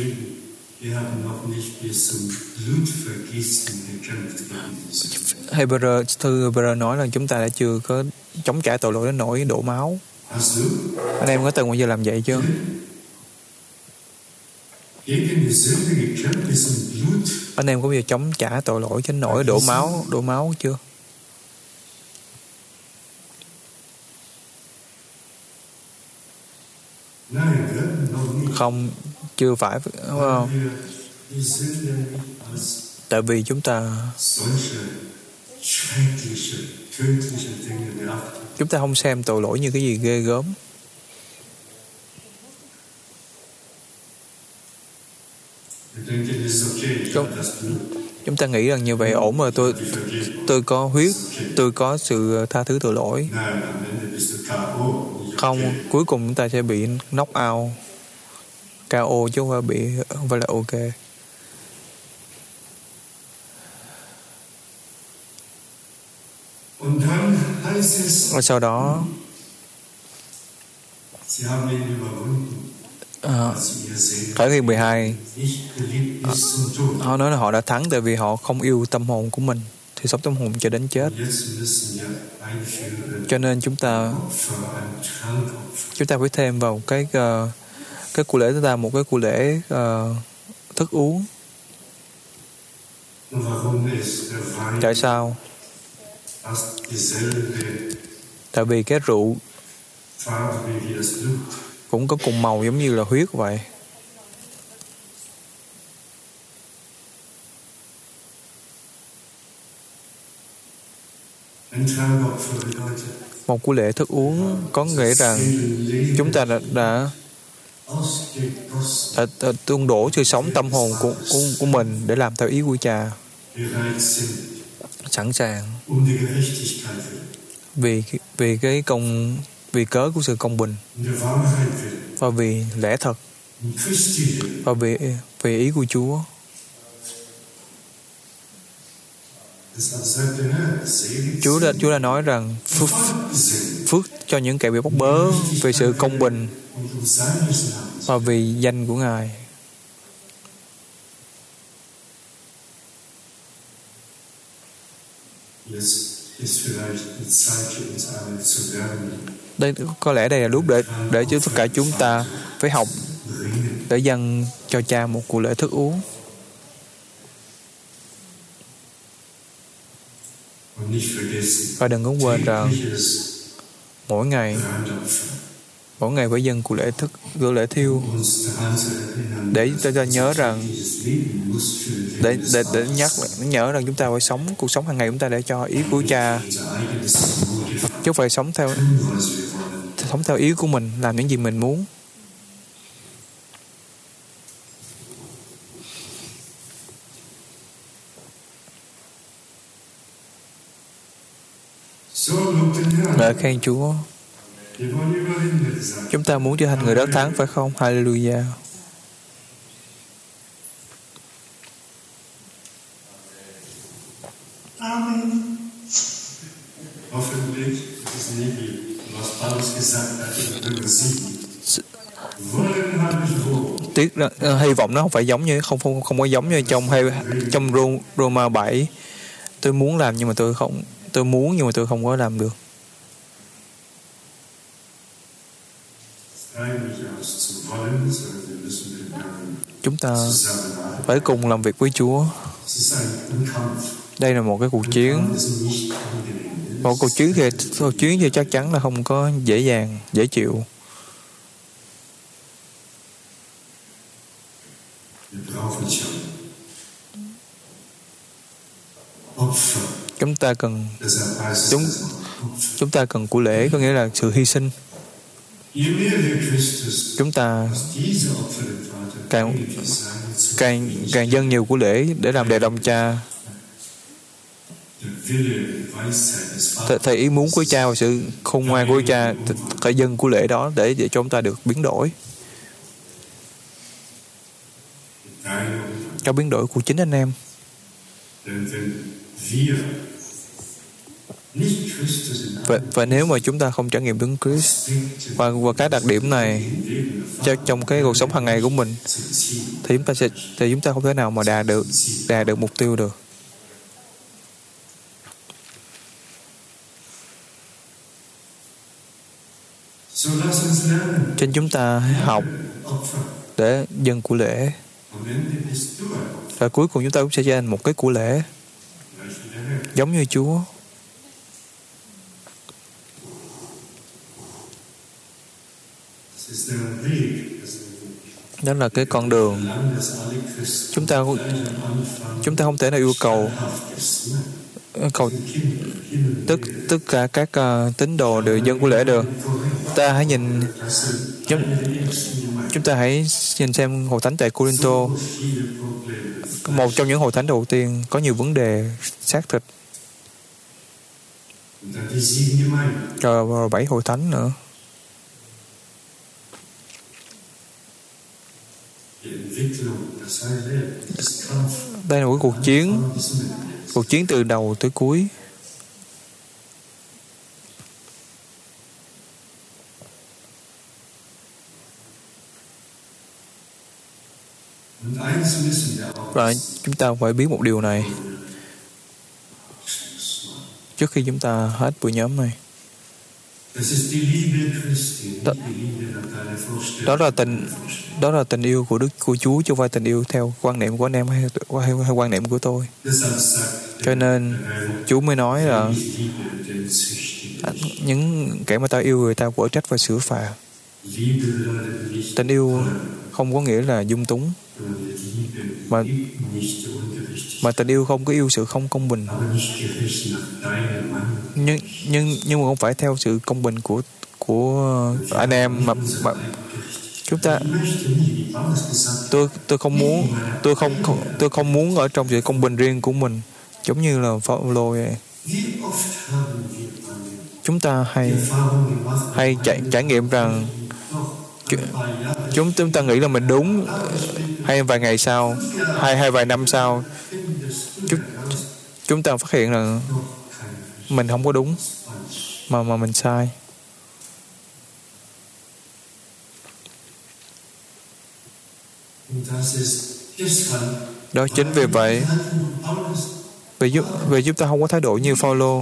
thư Hebrew nói là chúng ta đã chưa có chống trả tội lỗi đến nỗi đổ máu. Anh em có từng bao giờ làm vậy chưa? Anh em có bao giờ chống trả tội lỗi đến nỗi đổ máu chưa? Không, chưa phải, đúng không? Tại vì chúng ta không xem tội lỗi như cái gì ghê gớm. Chúng ta nghĩ rằng như vậy ổn rồi, tôi có huyết, tôi có sự tha thứ tội lỗi. Không, cuối cùng chúng ta sẽ bị knock out, KO chứ không phải là OK. Và sau đó Khải Huyền 12 họ nói là họ đã thắng tại vì họ không yêu tâm hồn của mình, thì sống tâm hồn cho đến chết. Cho nên chúng ta phải thêm vào cái của lễ chúng ta một cái của lễ thức uống. Tại sao? Tại vì cái rượu cũng có cùng màu giống như là huyết vậy. Một của lễ thức uống có nghĩa rằng chúng ta đã tuôn đổ sự sống tâm hồn của mình để làm theo ý của Cha, sẵn sàng vì cớ của sự công bình và vì lẽ thật và vì ý của Chúa. Chúa đã nói rằng phước cho những kẻ bị bóc bớ về sự công bình và vì danh của Ngài. Đây có lẽ đây là lúc để cho tất cả chúng ta phải học để dâng cho Cha một cuộc lễ thức uống. Và đừng có quên rằng mỗi ngày phải dâng cuộc lễ thiêu để cho ta nhớ rằng để nhớ rằng chúng ta phải sống cuộc sống hàng ngày chúng ta để cho ý của Cha, chứ phải sống theo ý của mình, làm những gì mình muốn. Ngợi khen Chúa. Chúng ta muốn trở thành người đắc thắng phải không? Hallelujah. Amen. Hy vọng nó không phải giống như không có giống như trong Roma 7. Tôi muốn làm nhưng mà tôi không có làm được. Chúng ta phải cùng làm việc với Chúa. Đây là một cái cuộc chiến. Một cuộc chiến thì chắc chắn là không có dễ dàng, dễ chịu. Chúng ta cần của lễ, có nghĩa là sự hy sinh. Chúng ta càng dâng nhiều của lễ để làm đẹp lòng Cha. Thầy ý muốn của Cha và sự khôn ngoan của Cha phải dâng của lễ đó để cho chúng ta được biến đổi. Cho biến đổi của chính anh em. Và nếu mà chúng ta không trải nghiệm Đấng Christ và cái đặc điểm này trong cái cuộc sống hàng ngày của mình thì chúng ta không thể nào mà đạt được mục tiêu được. Trên chúng ta học để dâng của lễ, và cuối cùng chúng ta cũng sẽ trở thành một cái của lễ giống như Chúa. Đó là cái con đường. Chúng ta không thể nào yêu cầu tất cả các tín đồ đều dâng của lễ được. Chúng ta hãy nhìn xem hội thánh tại Corinto, một trong những hội thánh đầu tiên có nhiều vấn đề xác thịt. Rồi 7 hội thánh nữa. Đây là một cuộc chiến từ đầu tới cuối. Và chúng ta phải biết một điều này trước khi chúng ta hết buổi nhóm này. Đó là tình yêu của Chúa, chứ không phải tình yêu theo quan niệm của anh em hay quan niệm của tôi. Cho nên Chúa mới nói là những kẻ mà ta yêu người ta quở trách và sửa phạt. Tình yêu không có nghĩa là dung túng, mà tình yêu không có yêu sự không công bình, nhưng mà không phải theo sự công bình của anh em mà chúng ta. Tôi không muốn ở trong sự công bình riêng của mình, giống như là Phaolô vậy. Chúng ta hay trải nghiệm rằng chúng ta nghĩ là mình đúng, hay vài ngày sau, hay vài năm sau, chúng ta phát hiện là mình không có đúng, mà mình sai. Đó chính vì vậy, vì chúng ta không có thái độ như Phaolô,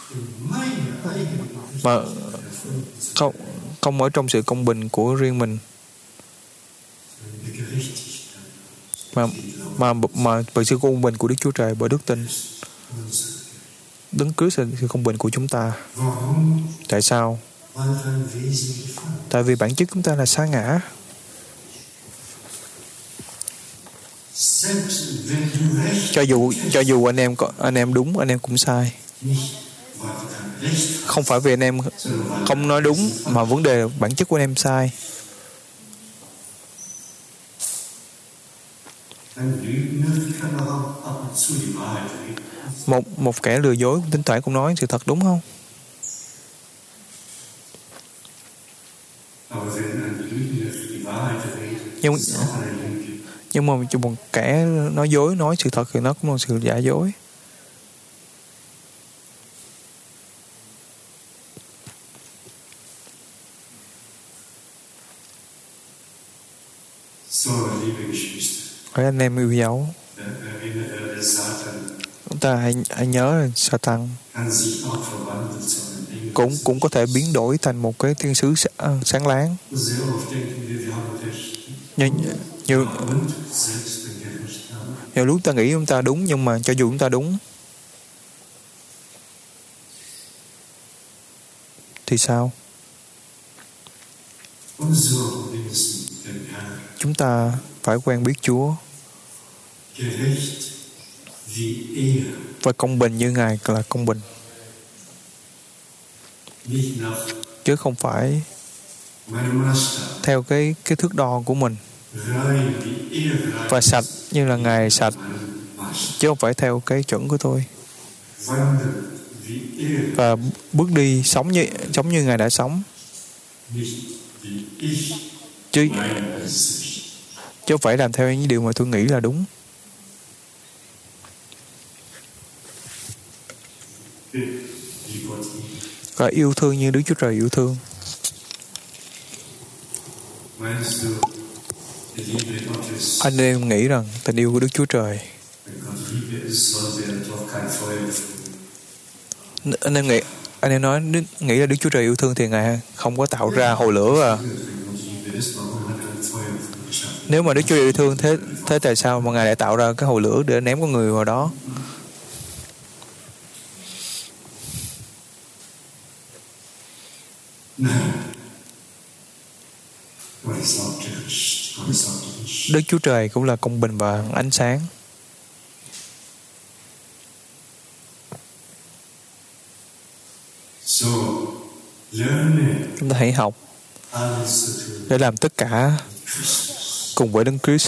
mà không ở trong sự công bình của riêng mình, mà bởi sự công bình của Đức Chúa Trời, bởi đức tin. Đấng Christ là sự công bình của chúng ta. Tại sao? Tại vì bản chất chúng ta là sa ngã. Cho dù anh em đúng, anh em cũng sai. Không phải vì anh em không nói đúng, mà vấn đề bản chất của anh em sai. Một kẻ lừa dối thỉnh thoảng cũng nói sự thật, đúng không? Nhưng mà một kẻ nói dối nói sự thật thì nó cũng là sự giả dối. Hỡi anh em yêu dấu, chúng ta hãy nhớ là Satan cũng có thể biến đổi thành một cái thiên sứ sáng láng. Nhiều lúc ta nghĩ chúng ta đúng, nhưng mà cho dù chúng ta đúng thì sao? Chúng ta phải quen biết Chúa và công bình như Ngài là công bình, chứ không phải theo cái thước đo của mình, và sạch như là Ngài sạch, chứ không phải theo cái chuẩn của tôi, và bước đi sống như Ngài đã sống, chứ không phải làm theo những điều mà tôi nghĩ là đúng. Và yêu thương như Đức Chúa Trời yêu thương. Anh em nghĩ rằng tình yêu của Đức Chúa Trời, anh em nghĩ là Đức Chúa Trời yêu thương thì Ngài không có tạo ra hồ lửa à? Nếu mà Đức Chúa Trời yêu thương, thế tại sao mà Ngài lại tạo ra cái hồ lửa để ném con người vào đó? Đức Chúa Trời cũng là công bình và ánh sáng. Chúng ta hãy học để làm tất cả cùng với Đấng Christ.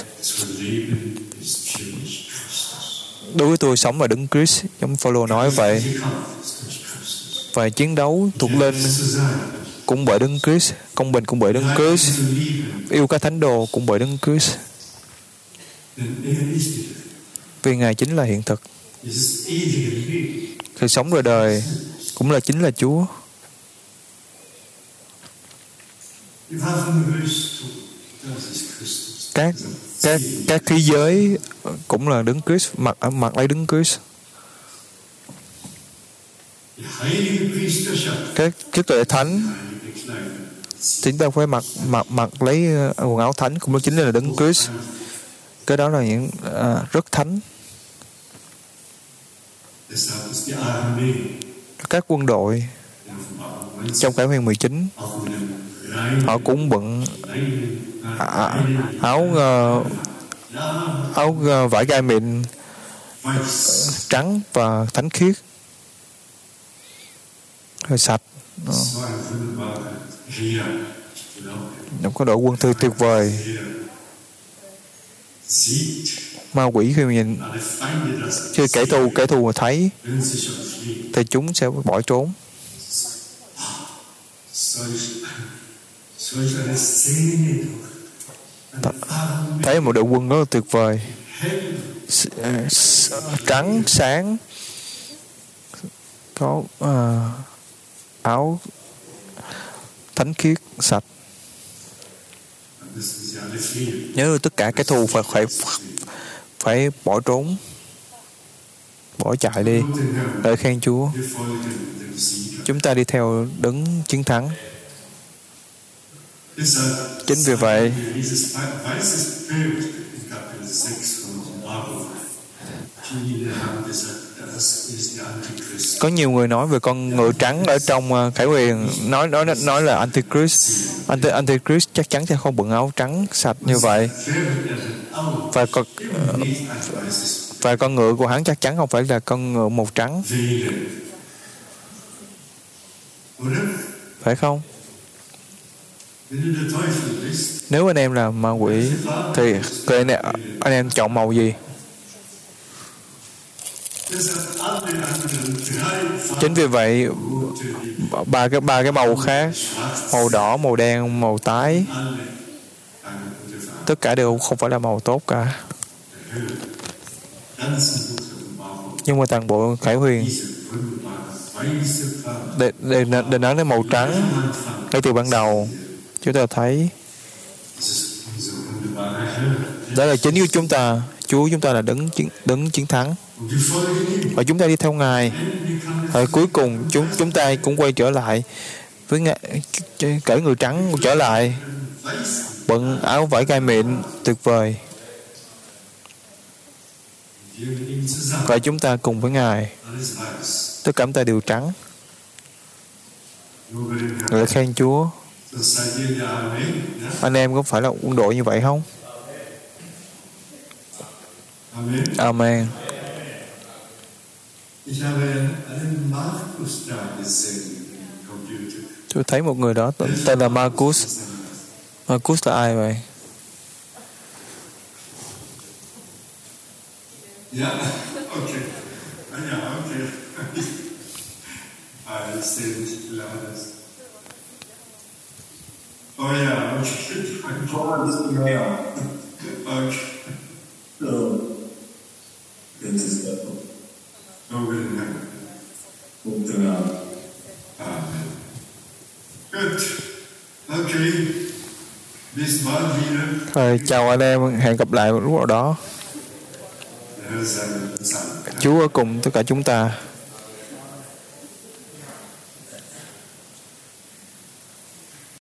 Đối với tôi, sống là Đấng Christ, giống Phaolô nói vậy. Và chiến đấu thuộc lên cũng bởi Đấng Christ, công bình cũng bởi Đấng Christ, yêu các thánh đồ cũng bởi Đấng Christ. Vì Ngài chính là hiện thực. Sự sống đời đời cũng chính là Chúa. Các khí giới cũng là Đấng Christ, mặc lấy Đấng Christ. cái trí tuệ thánh. Chúng ta phải mặc lấy quần áo thánh, cũng đó chính là Đấng Christ. Cái đó là những rất thánh. Các quân đội trong Khải Huyền 19 họ cũng bận áo vải gai mịn trắng và thánh khiết, hơi sạch. Có đội quân thư tuyệt vời. Ma quỷ khi nhìn khi kẻ thù mà thấy thì chúng sẽ bỏ trốn. Thấy một đội quân rất là tuyệt vời, trắng sáng, có áo thánh khiết sạch. Nhớ tất cả kẻ thù phải bỏ trốn, bỏ chạy đi. Lời khen Chúa. Chúng ta đi theo Đấng chiến thắng. Chính vì vậy, có nhiều người nói về con ngựa trắng ở trong Khải Huyền, nói là Antichrist. Antichrist chắc chắn sẽ không bận áo trắng sạch như vậy. Và con ngựa của hắn chắc chắn không phải là con ngựa màu trắng, phải không? Nếu anh em là ma quỷ thì anh em chọn màu gì? Chính vì vậy ba cái màu khác, màu đỏ, màu đen, màu tái, tất cả đều không phải là màu tốt cả. Nhưng mà toàn bộ Khải Huyền để nói đến màu trắng. Ngay từ ban đầu chúng ta thấy đó là chính của chúng ta. Chúa chúng ta là đấng chiến thắng, và chúng ta đi theo Ngài. Rồi cuối cùng chúng ta cũng quay trở lại với Ngài, cởi người trắng trở lại, bận áo vải gai mịn tuyệt vời, và chúng ta cùng với Ngài. Tất cả chúng ta đều trắng. Lời khen Chúa. Anh em có phải là quân đội như vậy không? Amen. Tôi thấy một người đó tên là Marcus. Marcus là ai vậy? Rồi, chào anh em, hẹn gặp lại một lúc nào đó. Chúa ở cùng tất cả chúng ta.